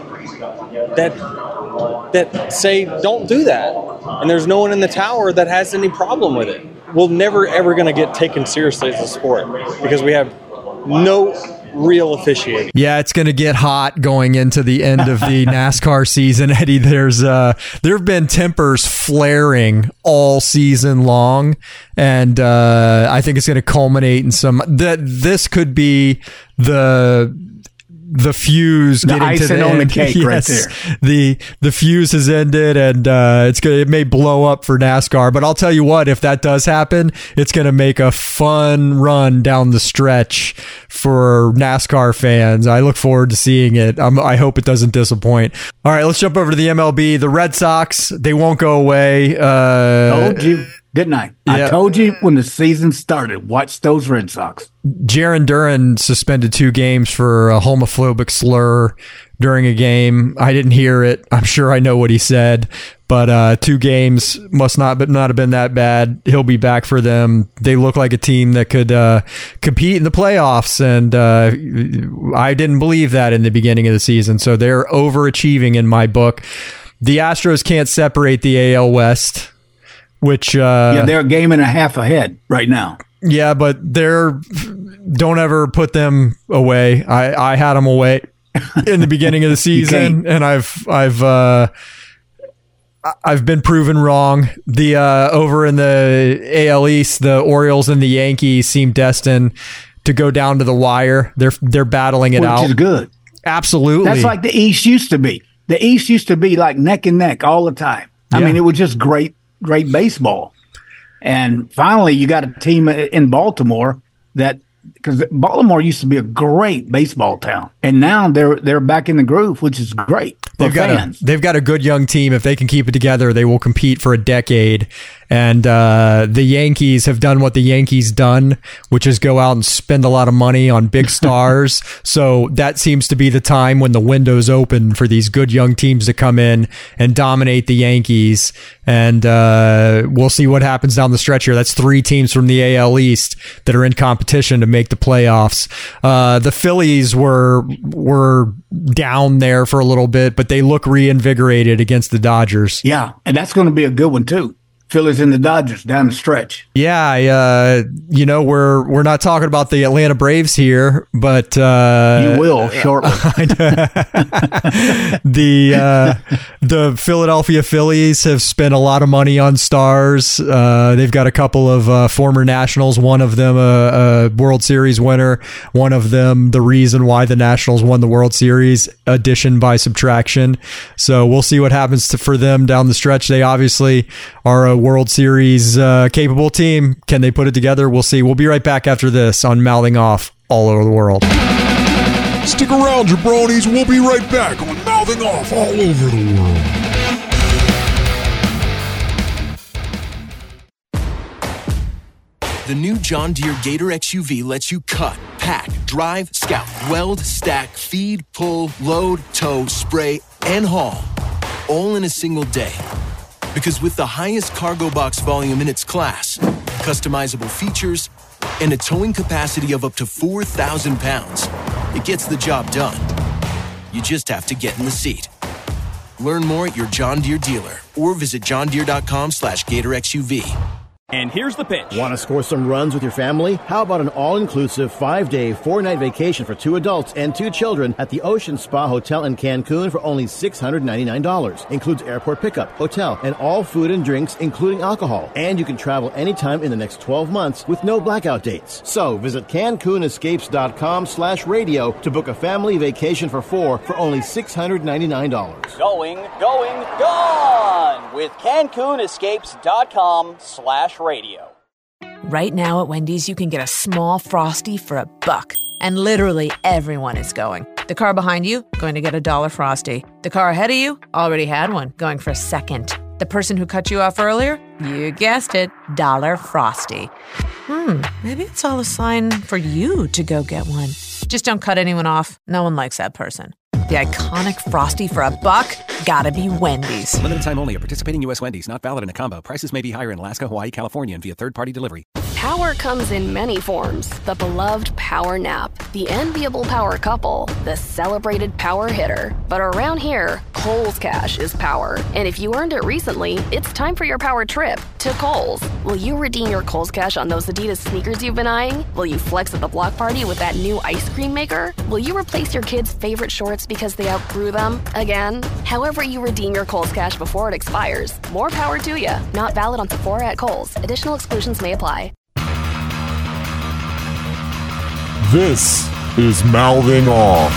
[SPEAKER 17] that that say don't do that. And there's no one in the tower that has any problem with it. We're never, ever going to get taken seriously as a sport because we have no real officiating.
[SPEAKER 4] Yeah, it's going to get hot going into the end of the NASCAR season, Eddie. There's uh, there have been tempers flaring all season long, and uh, I think it's going to culminate in some. That this could be the. The fuse
[SPEAKER 5] the
[SPEAKER 4] getting
[SPEAKER 5] icing
[SPEAKER 4] to the
[SPEAKER 5] on
[SPEAKER 4] end.
[SPEAKER 5] the cake
[SPEAKER 4] yes,
[SPEAKER 5] right there.
[SPEAKER 4] The the fuse has ended, and uh, it's gonna it may blow up for NASCAR. But I'll tell you what, if that does happen, it's gonna make a fun run down the stretch for NASCAR fans. I look forward to seeing it. I'm, I hope it doesn't disappoint. All right, let's jump over to the M L B. The Red Sox, they won't go away. Uh,
[SPEAKER 5] Told you, didn't I?
[SPEAKER 4] Yeah.
[SPEAKER 5] I told you when the season started. Watch those Red Sox.
[SPEAKER 4] Jaron Duran suspended two games for a homophobic slur during a game. I didn't hear it. I'm sure I know what he said, but uh, two games must not but not have been that bad. He'll be back for them. They look like a team that could uh, compete in the playoffs, and uh, I didn't believe that in the beginning of the season. So they're overachieving in my book. The Astros can't separate the A L West, which uh,
[SPEAKER 5] yeah, they're a game and a half ahead right now.
[SPEAKER 4] Yeah, but they're don't ever put them away. I, I had them away in the beginning of the season, and I've I've uh, I've been proven wrong. The uh, over in the A L East, the Orioles and the Yankees seem destined to go down to the wire. They're they're battling it
[SPEAKER 5] Which
[SPEAKER 4] out.
[SPEAKER 5] Which is good.
[SPEAKER 4] Absolutely.
[SPEAKER 5] That's like the East used to be. The East used to be like neck and neck all the time. I
[SPEAKER 4] Yeah.
[SPEAKER 5] mean, it was just great, great baseball. And finally, you got a team in Baltimore that, because Baltimore used to be a great baseball town, and now they're they're back in the groove, which is great for
[SPEAKER 4] They've got
[SPEAKER 5] fans.
[SPEAKER 4] a, they've got a good young team. If they can keep it together, they will compete for a decade. And uh, the Yankees have done what the Yankees done, which is go out and spend a lot of money on big stars. So that seems to be the time when the window's open for these good young teams to come in and dominate the Yankees. And uh, we'll see what happens down the stretch here. That's three teams from the A L East that are in competition to make the playoffs. Uh, the Phillies were were down there for a little bit, but they look reinvigorated against the Dodgers.
[SPEAKER 5] Yeah, and that's going to be a good one too. Phillies and the Dodgers down the stretch.
[SPEAKER 4] Yeah, I, uh, you know, we're we're not talking about the Atlanta Braves here, but uh,
[SPEAKER 5] you will shortly.
[SPEAKER 4] the uh, the Philadelphia Phillies have spent a lot of money on stars. Uh, they've got a couple of uh, former Nationals. One of them a, a World Series winner. One of them the reason why the Nationals won the World Series. Addition by subtraction. So we'll see what happens to, for them down the stretch. They obviously are a World Series uh, capable team. Can they put it together? We'll see. We'll be right back after this on Mouthing Off all over the world.
[SPEAKER 2] Stick around, jabronis. We'll be right back on Mouthing Off all over the world.
[SPEAKER 18] The new John Deere Gator X U V lets you cut, pack, drive, scout, weld, stack, feed, pull, load, tow, spray, and haul, all in a single day. Because with the highest cargo box volume in its class, customizable features, and a towing capacity of up to four thousand pounds, it gets the job done. You just have to get in the seat. Learn more at your John Deere dealer or visit johndeere.com slash Gator X U V.
[SPEAKER 19] And here's the pitch.
[SPEAKER 12] Want to score some runs with your family? How about an all-inclusive five-day, four-night vacation for two adults and two children at the Ocean Spa Hotel in Cancun for only six hundred ninety-nine dollars. Includes airport pickup, hotel, and all food and drinks, including alcohol. And you can travel anytime in the next twelve months with no blackout dates. So visit CancunEscapes.com slash radio to book a family vacation for four for only six hundred ninety-nine dollars.
[SPEAKER 19] Going, going, gone with CancunEscapes.com slash radio.
[SPEAKER 20] Right now at Wendy's, you can get a small Frosty for a buck. And literally everyone is going. The car behind you, going to get a dollar Frosty. The car ahead of you, already had one, going for a second. The person who cut you off earlier, you guessed it, dollar Frosty. Hmm, maybe it's all a sign for you to go get one. Just don't cut anyone off. No one likes that person. The iconic Frosty for a buck, gotta be Wendy's.
[SPEAKER 21] Limited time only at participating U S Wendy's. Not valid in a combo. Prices may be higher in Alaska, Hawaii, California, and via third-party delivery.
[SPEAKER 22] Power comes in many forms. The beloved power nap, the enviable power couple, the celebrated power hitter. But around here, Kohl's Cash is power. And if you earned it recently, it's time for your power trip to Kohl's. Will you redeem your Kohl's Cash on those Adidas sneakers you've been eyeing? Will you flex at the block party with that new ice cream maker? Will you replace your kids' favorite shorts because they outgrew them again? However you redeem your Kohl's Cash before it expires, more power to you. Not valid on Sephora at Kohl's. Additional exclusions may apply.
[SPEAKER 2] This is Mouthing Off.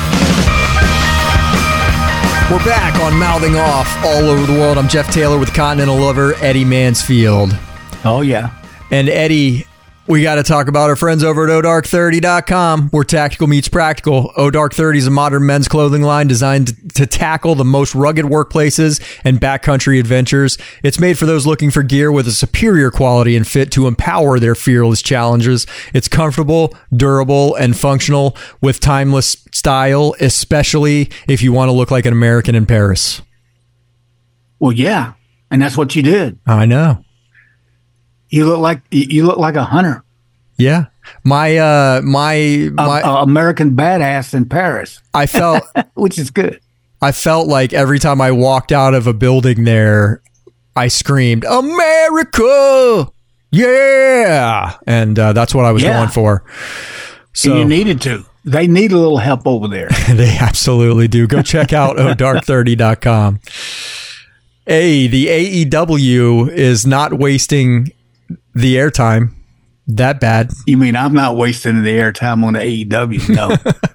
[SPEAKER 4] We're back on Mouthing Off all over the world. I'm Jeff Taylor with Continental lover Eddie Mansfield.
[SPEAKER 5] Oh, yeah.
[SPEAKER 4] And Eddie, we got to talk about our friends over at O Dark thirty dot com, where tactical meets practical. O Dark thirty is a modern men's clothing line designed to, to tackle the most rugged workplaces and backcountry adventures. It's made for those looking for gear with a superior quality and fit to empower their fearless challenges. It's comfortable, durable, and functional with timeless style, especially if you want to look like an American in Paris.
[SPEAKER 5] Well, yeah, and that's what you did.
[SPEAKER 4] I know.
[SPEAKER 5] You look like you look like a hunter.
[SPEAKER 4] Yeah, my uh, my my
[SPEAKER 5] a, a American badass in Paris.
[SPEAKER 4] I felt,
[SPEAKER 5] which is good.
[SPEAKER 4] I felt like every time I walked out of a building there, I screamed "America, yeah!" and uh, that's what I was
[SPEAKER 5] yeah.
[SPEAKER 4] going for. So
[SPEAKER 5] and you needed to. They need a little help over there.
[SPEAKER 4] They absolutely do. Go check out O Dark thirty dot com. Hey, the A E W is not wasting the airtime that bad.
[SPEAKER 5] You mean I'm not wasting the airtime on the A E W? No.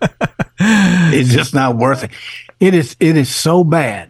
[SPEAKER 5] It's just not worth it. It is it is so bad.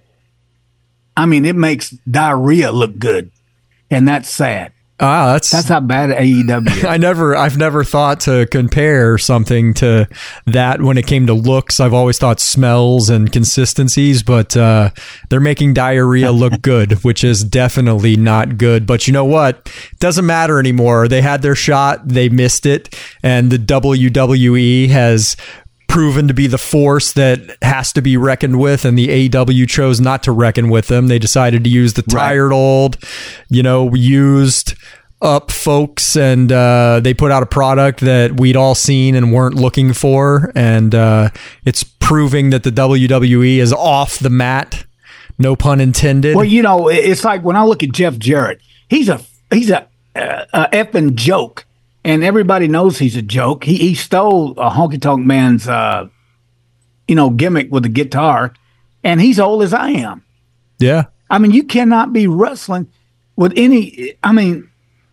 [SPEAKER 5] I mean, it makes diarrhea look good. And that's sad.
[SPEAKER 4] Ah, that's
[SPEAKER 5] that's how bad A E W is.
[SPEAKER 4] I never I've never thought to compare something to that when it came to looks. I've always thought smells and consistencies, but uh, they're making diarrhea look good, which is definitely not good. But you know what? It doesn't matter anymore. They had their shot, they missed it, and the W W E has proven to be the force that has to be reckoned with, and the A E W chose not to reckon with them. They decided to use the tired right. old, you know, used up folks, and uh, they put out a product that we'd all seen and weren't looking for, and uh, it's proving that the W W E is off the mat. No pun intended.
[SPEAKER 5] Well, you know, it's like when I look at Jeff Jarrett, he's a he's a, a, a effing joke. And everybody knows he's a joke. He he stole a Honky Tonk Man's, uh, you know, gimmick with the guitar, and he's old as I am.
[SPEAKER 4] Yeah.
[SPEAKER 5] I mean, you cannot be wrestling with any. I mean,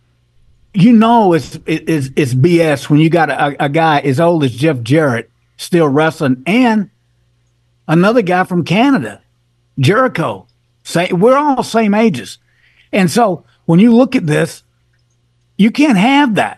[SPEAKER 5] you know, it's it's it's B S when you got a, a guy as old as Jeff Jarrett still wrestling, and another guy from Canada, Jericho. Say we're all same ages, and so when you look at this, you can't have that.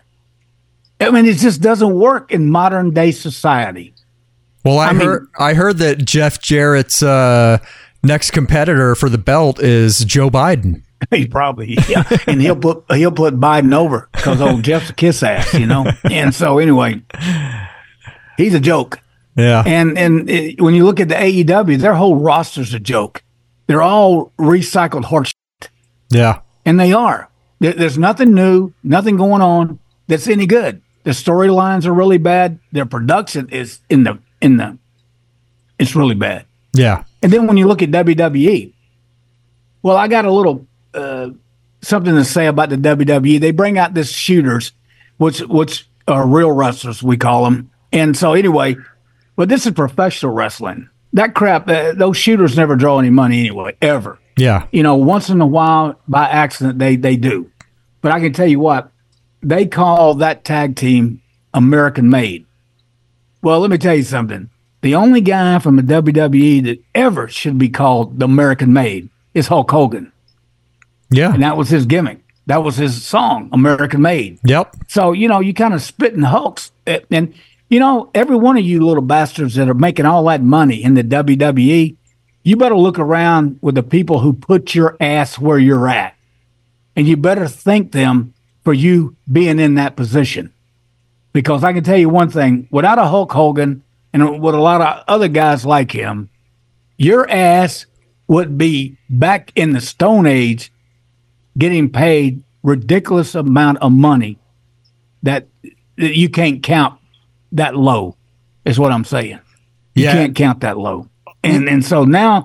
[SPEAKER 5] I mean, it just doesn't work in modern day society.
[SPEAKER 4] Well, I,
[SPEAKER 5] I mean,
[SPEAKER 4] heard I heard that Jeff Jarrett's uh, next competitor for the belt is Joe Biden.
[SPEAKER 5] He probably, yeah, and he'll put he'll put Biden over because old Jeff's a kiss ass, you know. And so anyway, he's a joke.
[SPEAKER 4] Yeah.
[SPEAKER 5] And and it, when you look at the A E W, their whole roster's a joke. They're all recycled horse shit.
[SPEAKER 4] Yeah.
[SPEAKER 5] And they are. There, there's nothing new, nothing going on that's any good. The storylines are really bad. Their production is in the in the it's really bad.
[SPEAKER 4] Yeah.
[SPEAKER 5] And then when you look at W W E, well, I got a little uh, something to say about the W W E. They bring out this shooters, which which are real wrestlers, we call them. And so anyway, but this is professional wrestling. That crap, uh, those shooters never draw any money anyway, ever.
[SPEAKER 4] Yeah.
[SPEAKER 5] You know, once in a while by accident they they do. But I can tell you what, they call that tag team American Made. Well, let me tell you something. The only guy from the W W E that ever should be called the American Made is Hulk Hogan.
[SPEAKER 4] Yeah.
[SPEAKER 5] And that was his gimmick. That was his song, American Made.
[SPEAKER 4] Yep.
[SPEAKER 5] So, you know, you kind of spitting Hulks. And, you know, every one of you little bastards that are making all that money in the W W E, you better look around with the people who put your ass where you're at. And you better thank them for you being in that position. Because I can tell you one thing, without a Hulk Hogan and with a lot of other guys like him, your ass would be back in the Stone Age getting paid ridiculous amount of money that, that you can't count that low, is what I'm saying. You
[SPEAKER 4] yeah.
[SPEAKER 5] can't count that low. And and so now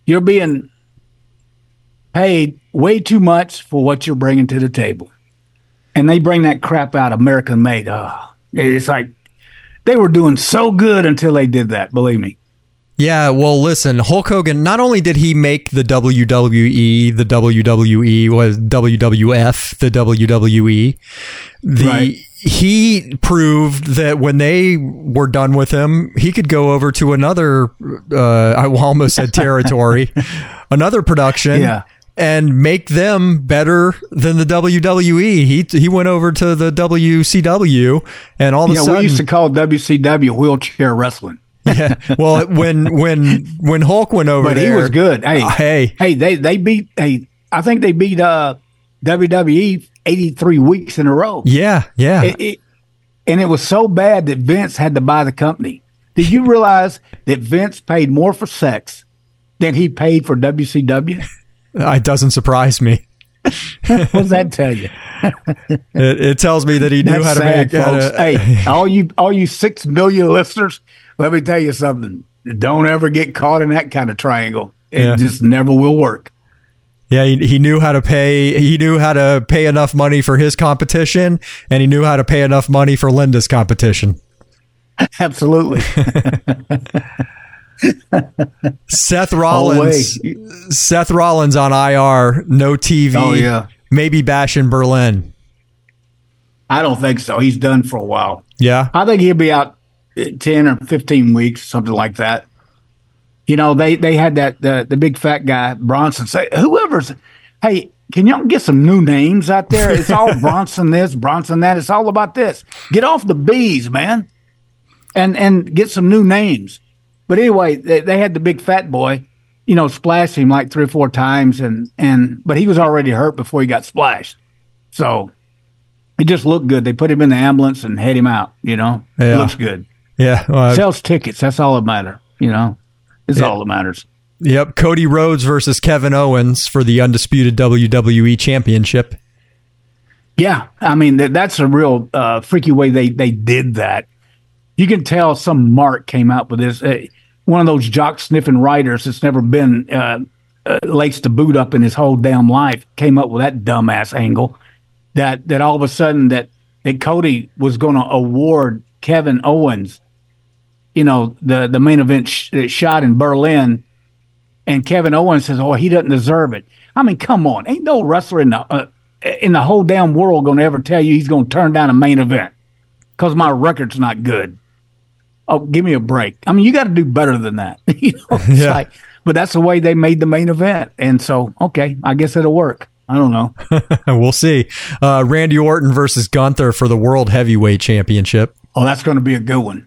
[SPEAKER 5] You're being paid way too much for what you're bringing to the table. And they bring that crap out, American made. Oh, it's like they were doing so good until they did that, believe me.
[SPEAKER 4] Yeah, well, listen, Hulk Hogan, not only did he make the W W E, the W W E, was W W F, the W W E, the right. He proved that when they were done with him, he could go over to another, uh, I almost said territory, another production.
[SPEAKER 5] Yeah.
[SPEAKER 4] And make them better than the W W E. He he went over to the W C W, and all of
[SPEAKER 5] yeah,
[SPEAKER 4] a sudden,
[SPEAKER 5] we used to call W C W wheelchair wrestling.
[SPEAKER 4] Yeah, well, when when when Hulk went over,
[SPEAKER 5] but
[SPEAKER 4] there,
[SPEAKER 5] he was good. Hey,
[SPEAKER 4] uh, hey,
[SPEAKER 5] hey, they they beat. Hey, I think they beat uh, W W E eighty-three weeks in a row.
[SPEAKER 4] Yeah, yeah,
[SPEAKER 5] it, it, and it was so bad that Vince had to buy the company. Did you realize that Vince paid more for sex than he paid for W C W?
[SPEAKER 4] It doesn't surprise me.
[SPEAKER 5] What does that tell you?
[SPEAKER 4] it, it tells me that he knew
[SPEAKER 5] That's
[SPEAKER 4] how to
[SPEAKER 5] sad,
[SPEAKER 4] make.
[SPEAKER 5] folks.
[SPEAKER 4] Uh,
[SPEAKER 5] hey, all you, all you six million listeners, let me tell you something. Don't ever get caught in that kind of triangle. It
[SPEAKER 4] Yeah.
[SPEAKER 5] just never will work.
[SPEAKER 4] Yeah, he, he knew how to pay. He knew how to pay enough money for his competition, and he knew how to pay enough money for Linda's competition.
[SPEAKER 5] Absolutely.
[SPEAKER 4] Seth Rollins. Seth Rollins on I R, no T V.
[SPEAKER 5] Oh, yeah.
[SPEAKER 4] Maybe Bash in Berlin.
[SPEAKER 5] I don't think so. He's done for a while.
[SPEAKER 4] Yeah.
[SPEAKER 5] I think he'll be out ten or fifteen weeks, something like that. You know, they, they had that the, the big fat guy, Bronson, say, whoever's, hey, can y'all get some new names out there? It's all Bronson this, Bronson that. It's all about this. Get off the B's, man, and and get some new names. But anyway, they, they had the big fat boy, you know, splash him like three or four times, and and but he was already hurt before he got splashed. So it just looked good. They put him in the ambulance and head him out, you know.
[SPEAKER 4] Yeah.
[SPEAKER 5] It looks good.
[SPEAKER 4] Yeah. Well,
[SPEAKER 5] Sells tickets. That's all that matters, you know. It's
[SPEAKER 4] Yeah.
[SPEAKER 5] all that matters.
[SPEAKER 4] Yep. Cody Rhodes versus Kevin Owens for the undisputed W W E Championship.
[SPEAKER 5] Yeah, I mean, that, that's a real uh, freaky way they, they did that. You can tell some mark came out with this. Uh, one of those jock-sniffing writers that's never been uh, uh, laced the boot up in his whole damn life came up with that dumbass angle that, that all of a sudden that, that Cody was going to award Kevin Owens, you know, the, the main event sh- shot in Berlin, and Kevin Owens says, oh, he doesn't deserve it. I mean, come on. Ain't no wrestler in the uh, in the whole damn world going to ever tell you he's going to turn down a main event because my record's not good. Oh, give me a break. I mean, you got to do better than that. you know, it's
[SPEAKER 4] Yeah.
[SPEAKER 5] like, but that's the way they made the main event. And so, okay, I guess it'll work. I don't know.
[SPEAKER 4] We'll see. Uh, Randy Orton versus Gunther for the World Heavyweight Championship.
[SPEAKER 5] Oh, that's going to be a good one.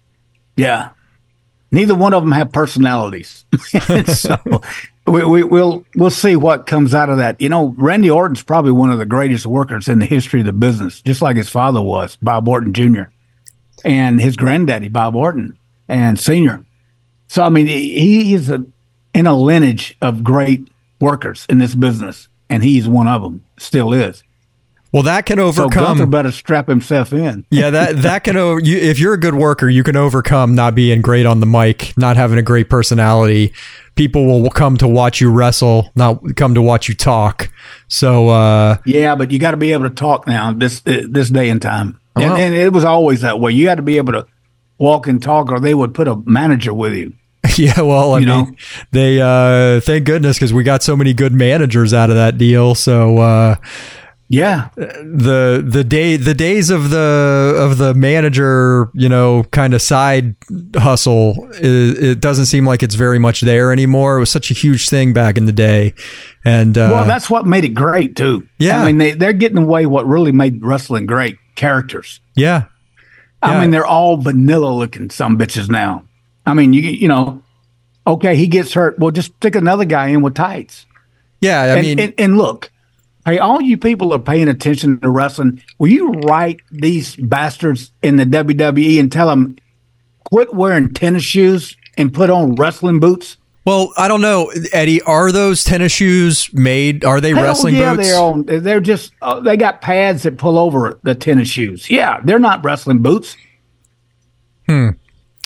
[SPEAKER 5] Yeah. Neither one of them have personalities. so we, we, we'll we'll see what comes out of that. You know, Randy Orton's probably one of the greatest workers in the history of the business, just like his father was, Bob Orton Junior, and his granddaddy, Bob Orton, and Senior. So, I mean, he is a, in a lineage of great workers in this business, and he's one of them, still is.
[SPEAKER 4] Well, that can
[SPEAKER 5] So
[SPEAKER 4] overcome.
[SPEAKER 5] Gunther better strap himself in.
[SPEAKER 4] yeah, that that can. o- You, if you're a good worker, you can overcome not being great on the mic, not having a great personality. People will come to watch you wrestle, not come to watch you talk. So, uh,
[SPEAKER 5] Yeah, but you got to be able to talk now this uh, this day and time,
[SPEAKER 4] Oh,
[SPEAKER 5] and,
[SPEAKER 4] wow.
[SPEAKER 5] and it was always that way. You had to be able to walk and talk, or they would put a manager with you.
[SPEAKER 4] yeah. Well, I
[SPEAKER 5] You
[SPEAKER 4] mean,
[SPEAKER 5] know?
[SPEAKER 4] they uh, thank goodness because we got so many good managers out of that deal. So. Uh,
[SPEAKER 5] Yeah,
[SPEAKER 4] the the day the days of the of the manager, you know, kind of side hustle, it, it doesn't seem like it's very much there anymore. It was such a huge thing back in the day, and uh,
[SPEAKER 5] well, that's what made it great too.
[SPEAKER 4] Yeah.
[SPEAKER 5] I mean, they they're getting away what really made wrestling great: characters.
[SPEAKER 4] yeah,
[SPEAKER 5] I
[SPEAKER 4] Yeah.
[SPEAKER 5] mean, they're all vanilla looking some bitches now. I mean, you you know, okay, he gets hurt. Well, just stick another guy in with tights.
[SPEAKER 4] yeah. I
[SPEAKER 5] and,
[SPEAKER 4] mean,
[SPEAKER 5] and, and look, hey, all you people are paying attention to wrestling. Will you write these bastards in the W W E and tell them quit wearing tennis shoes and put on wrestling boots?
[SPEAKER 4] well, I don't know, Eddie. Are those tennis shoes made? Are they
[SPEAKER 5] Hell
[SPEAKER 4] wrestling
[SPEAKER 5] yeah,
[SPEAKER 4] boots?
[SPEAKER 5] They're on. They're just. Uh, they got pads that pull over the tennis shoes. Yeah, they're not wrestling boots.
[SPEAKER 4] Hmm.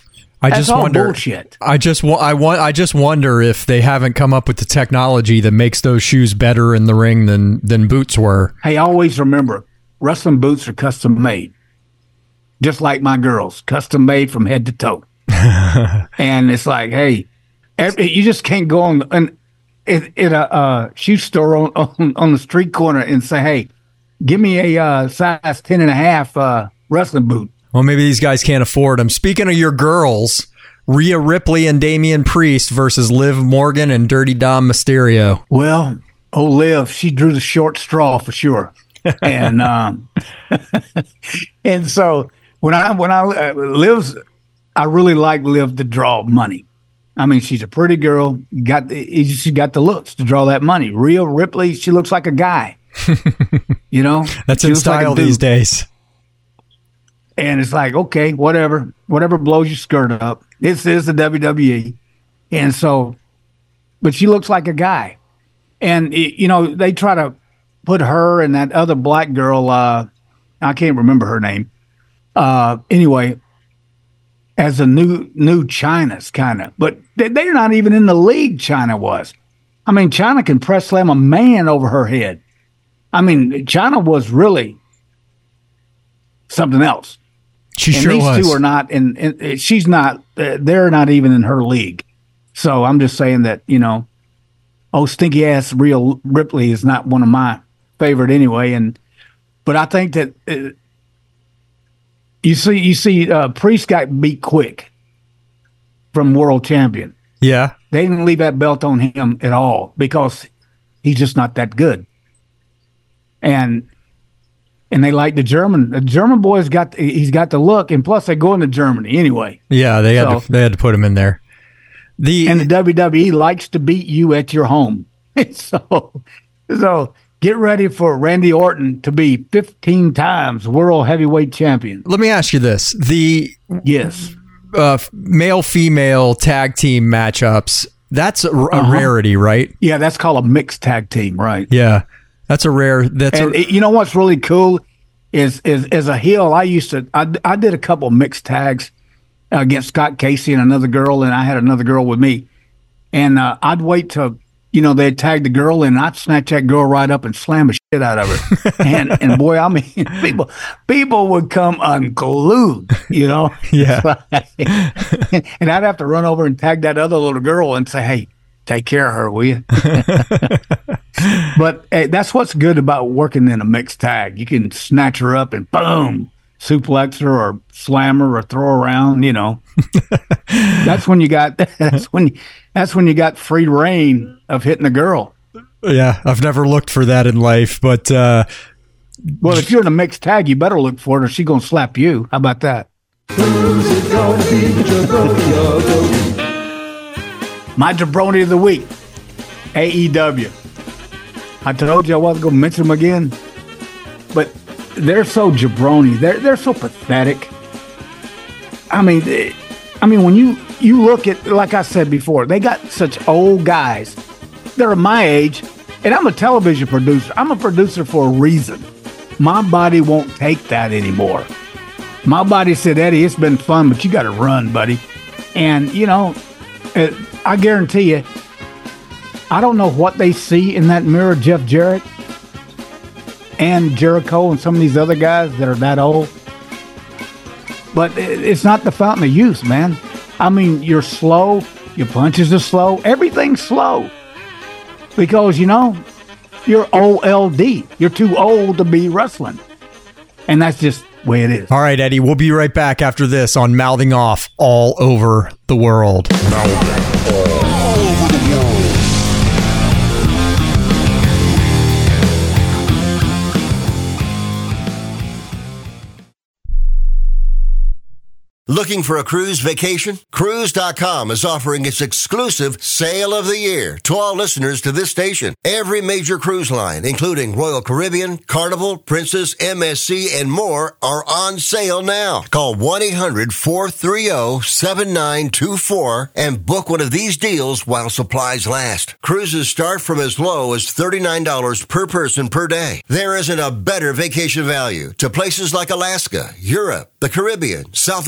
[SPEAKER 4] I
[SPEAKER 5] That's
[SPEAKER 4] just
[SPEAKER 5] all
[SPEAKER 4] wonder.
[SPEAKER 5] bullshit.
[SPEAKER 4] I just wa- I want. I just wonder if they haven't come up with the technology that makes those shoes better in the ring than than boots were.
[SPEAKER 5] Hey, always remember, wrestling boots are custom made, just like my girls, custom made from head to toe. And it's like, hey, every, you just can't go on an in, in a uh, shoe store on, on on the street corner and say, hey, give me a uh, size ten and a half uh, wrestling boot.
[SPEAKER 4] Well, maybe these guys can't afford them. Speaking of your girls, Rhea Ripley and Damian Priest versus Liv Morgan and Dirty Dom Mysterio.
[SPEAKER 5] Well, oh, Liv, she drew the short straw for sure. And um, and so when I when I uh, Liv's, I really like Liv to draw money. I mean, she's a pretty girl. Got the, she got the looks to draw that money. Rhea Ripley, she looks like a guy. You know,
[SPEAKER 4] that's
[SPEAKER 5] she
[SPEAKER 4] in
[SPEAKER 5] looks like a
[SPEAKER 4] style
[SPEAKER 5] dude.
[SPEAKER 4] these days.
[SPEAKER 5] And it's like, okay, whatever, whatever blows your skirt up. This is the W W E, and so, but she looks like a guy. And it, you know, they try to put her and that other black girl. Uh, I can't remember her name. Uh, anyway. As a new new Chyna's kind of, but they, they're not even in the league. Chyna was. I mean, Chyna can press slam a man over her head. I mean, Chyna was really something else.
[SPEAKER 4] She
[SPEAKER 5] and
[SPEAKER 4] sure
[SPEAKER 5] these
[SPEAKER 4] was.
[SPEAKER 5] two are not in, in. She's not. Uh, they're not even in her league. So I'm just saying that, you know, oh, stinky ass Rhea Ripley is not one of my favorite anyway. And but I think that. Uh, You see, you see, uh, Priest got beat quick from world champion.
[SPEAKER 4] Yeah.
[SPEAKER 5] They didn't leave that belt on him at all because he's just not that good. And and they like the German. The German boy's got he's got the look, and plus they go into Germany anyway.
[SPEAKER 4] Yeah, they had
[SPEAKER 5] So-
[SPEAKER 4] to, they had to put him in there. The
[SPEAKER 5] and the W W E likes to beat you at your home. so so get ready for Randy Orton to be fifteen times world heavyweight champion.
[SPEAKER 4] Let me ask you this: the
[SPEAKER 5] yes,
[SPEAKER 4] uh, male female tag team matchups. That's a, a
[SPEAKER 5] Uh-huh.
[SPEAKER 4] rarity, right?
[SPEAKER 5] Yeah, that's called a mixed tag team, right?
[SPEAKER 4] Yeah, that's a rare. That's
[SPEAKER 5] and
[SPEAKER 4] a,
[SPEAKER 5] it- you know what's really cool is is as a heel, I used to I, I did a couple mixed tags against Scott Casey and another girl, and I had another girl with me, and uh, I'd wait till you know they'd tag the girl, and I'd snatch that girl right up and slam the shit out of her, and and boy, I mean people people would come unglued, you know,
[SPEAKER 4] Yeah.
[SPEAKER 5] and I'd have to run over and tag that other little girl and say, hey, take care of her, will you? But hey, that's what's good about working in a mixed tag. You can snatch her up and boom, suplex her or slam her or throw her around. You know, that's when you got that's when that's when you got free reign of hitting a girl.
[SPEAKER 4] yeah. I've never looked for that in life, but uh,
[SPEAKER 5] Well, if you're in a mixed tag, you better look for it, or she's gonna slap you. How about that? My jabroni of the week, A E W. I told you I wasn't going to mention them again, but they're so jabroni. They're they're so pathetic. I mean, they- I mean when you you look at, like I said before, they got such old guys. They're my age, and I'm a television producer. I'm a producer for a reason. My body won't take that anymore. My body said, Eddie, it's been fun, but you got to run, buddy. And you know, it, I guarantee you, I don't know what they see in that mirror, Jeff Jarrett and Jericho and some of these other guys that are that old. But it, it's not the fountain of youth, man. I mean, you're slow. Your punches are slow. Everything's slow. Because, you know, you're O L D. You're too old to be wrestling. And that's just the way it is.
[SPEAKER 4] all right, Eddie. We'll be right back after this on Mouthing Off all over the world.
[SPEAKER 14] Looking for a cruise vacation? Cruise dot com is offering its exclusive Sale of the Year to all listeners to this station. Every major cruise line, including Royal Caribbean, Carnival, Princess, M S C, and more, are on sale now. Call one eight hundred four three zero seven nine two four and book one of these deals while supplies last. Cruises start from as low as thirty-nine dollars per person per day. There isn't a better vacation value to places like Alaska, Europe, the Caribbean, South America,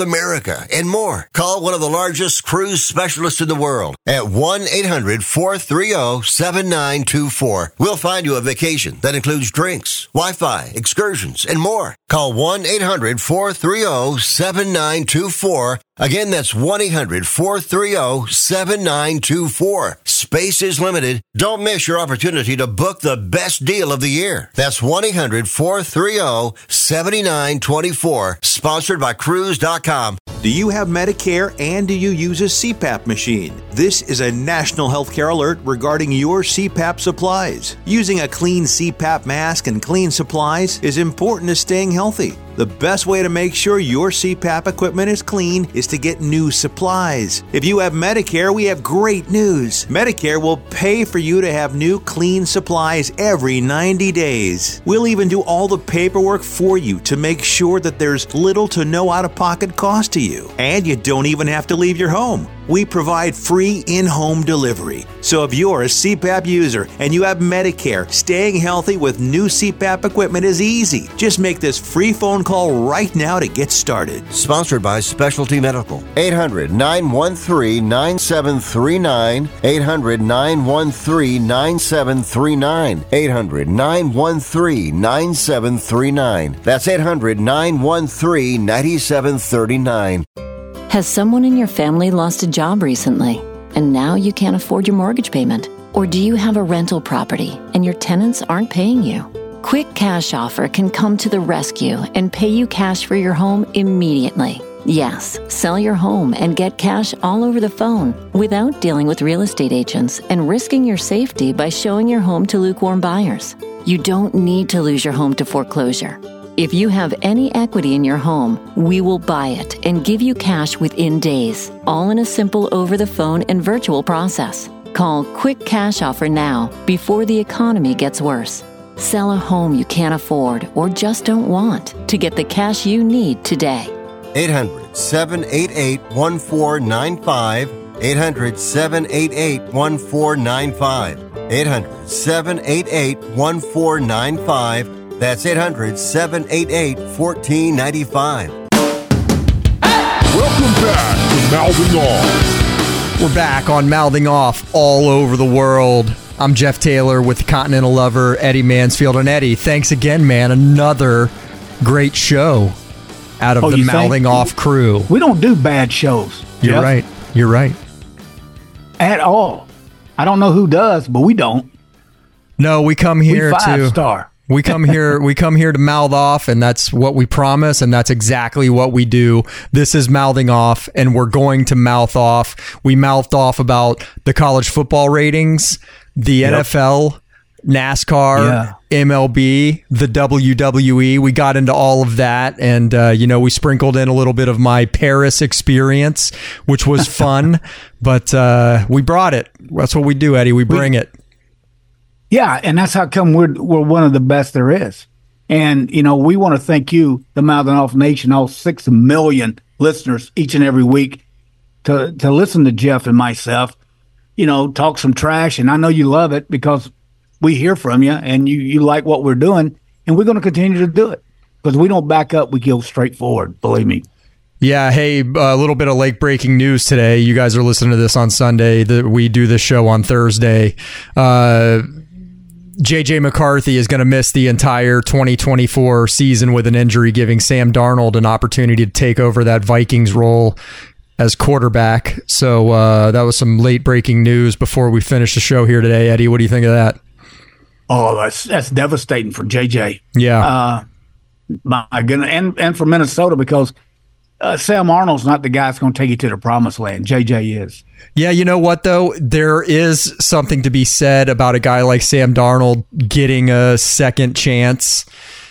[SPEAKER 14] Africa, and more. Call one of the largest cruise specialists in the world at one eight hundred four three zero seven nine two four. We'll find you a vacation that includes drinks, Wi-Fi, excursions, and more. Call one eight hundred four three zero seven nine two four. Again, that's one eight hundred four three zero seven nine two four. Space is limited. Don't miss your opportunity to book the best deal of the year. That's one eight hundred four three zero seven nine two four. Sponsored by cruise dot com.
[SPEAKER 1] Do you have Medicare and do you use a C PAP machine? This is a national healthcare alert regarding your C PAP supplies. Using a clean C PAP mask and clean supplies is important to staying healthy. The best way to make sure your C PAP equipment is clean is to get new supplies. If you have Medicare, we have great news. Medicare will pay for you to have new clean supplies every ninety days. We'll even do all the paperwork for you to make sure that there's little to no out-of-pocket cost to you. And you don't even have to leave your home. We provide free in-home delivery. So if you're a C PAP user and you have Medicare, staying healthy with new C PAP equipment is easy. Just make this free phone call right now to get started.
[SPEAKER 14] Sponsored by Specialty Medical. eight hundred nine one three nine seven three nine. eight hundred nine one three nine seven three nine. eight hundred nine one three nine seven three nine. That's eight hundred nine one three nine seven three nine.
[SPEAKER 3] Has someone in your family lost a job recently, and now you can't afford your mortgage payment? Or do you have a rental property and your tenants aren't paying you? Quick Cash Offer can come to the rescue and pay you cash for your home immediately. Yes, sell your home and get cash all over the phone without dealing with real estate agents and risking your safety by showing your home to lukewarm buyers. You don't need to lose your home to foreclosure. If you have any equity in your home, we will buy it and give you cash within days, all in a simple over-the-phone and virtual process. Call Quick Cash Offer now before the economy gets worse. Sell a home you can't afford or just don't want to get the cash you need today.
[SPEAKER 14] eight hundred seven eight eight one four nine five. eight hundred seven eight eight one four nine five. eight hundred seven eight eight one four nine five. That's eight hundred seven eight eight one four nine five.
[SPEAKER 2] Welcome back to Mouthing Off.
[SPEAKER 4] We're back on Mouthing Off all over the world. I'm Jeff Taylor with the Continental Lover, Eddie Mansfield. And Eddie, thanks again, man. Another great show out of
[SPEAKER 5] oh,
[SPEAKER 4] the Mouthing
[SPEAKER 5] think?
[SPEAKER 4] Off crew.
[SPEAKER 5] We don't do bad shows.
[SPEAKER 4] You're
[SPEAKER 5] Jeff.
[SPEAKER 4] right. You're right.
[SPEAKER 5] At all. I don't know who does, but we don't.
[SPEAKER 4] No, we come here
[SPEAKER 5] we five
[SPEAKER 4] to
[SPEAKER 5] star.
[SPEAKER 4] We come here we come here to mouth off, and that's what we promise, and that's exactly what we do. This is Mouthing Off, and we're going to mouth off. We mouthed off about the college football ratings, the yep. N F L, NASCAR, yeah. M L B, the W W E. We got into all of that, and uh, you know, we sprinkled in a little bit of my Paris experience, which was fun, but uh, we brought it. That's what we do, Eddie. We bring we- it.
[SPEAKER 5] Yeah, and that's how come we're we're one of the best there is. And, you know, we want to thank you, the Mouthing Off Nation, all six million listeners each and every week to, to listen to Jeff and myself, you know, talk some trash. And I know you love it because we hear from you and you, you like what we're doing. And we're going to continue to do it because we don't back up. We go straight forward, believe me.
[SPEAKER 4] Yeah, hey, a little bit of late breaking news today. You guys are listening to this on Sunday. The, we do this show on Thursday. Uh J J McCarthy is going to miss the entire twenty twenty-four season with an injury, giving Sam Darnold an opportunity to take over that Vikings role as quarterback. So uh, that was some late breaking news before we finish the show here today. Eddie, what do you think of that?
[SPEAKER 5] Oh, that's that's devastating for J J.
[SPEAKER 4] Yeah.
[SPEAKER 5] Uh, my goodness. And, and for Minnesota because uh, Sam Arnold's not the guy that's going to take you to the promised land. J J is.
[SPEAKER 4] Yeah, you know what, though? There is something to be said about a guy like Sam Darnold getting a second chance.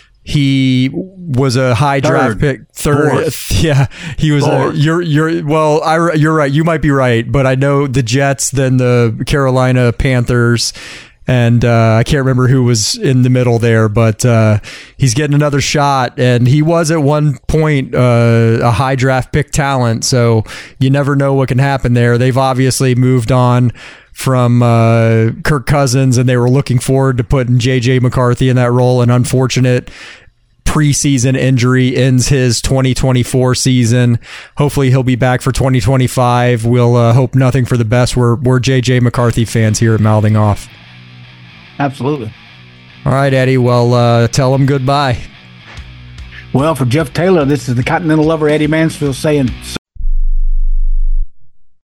[SPEAKER 4] He was a high
[SPEAKER 5] third.
[SPEAKER 4] draft pick. Third. Fourth. Yeah, he was Fourth. a, you're, you're, well, I, you're right. You might be right, but I know the Jets, then the Carolina Panthers, and uh, I can't remember who was in the middle there, but uh, he's getting another shot. And he was at one point uh, a high draft pick talent, so you never know what can happen there. They've obviously moved on from uh, Kirk Cousins, and they were looking forward to putting J J McCarthy in that role. An unfortunate preseason injury ends his twenty twenty-four season. Hopefully he'll be back for twenty twenty-five. We'll uh, hope nothing for the best. We're, we're J J McCarthy fans here at Mouthing Off.
[SPEAKER 5] Absolutely.
[SPEAKER 4] All right, Eddie. Well, uh, tell him goodbye.
[SPEAKER 5] Well, for Jeff Taylor, this is the Continental Lover, Eddie Mansfield, saying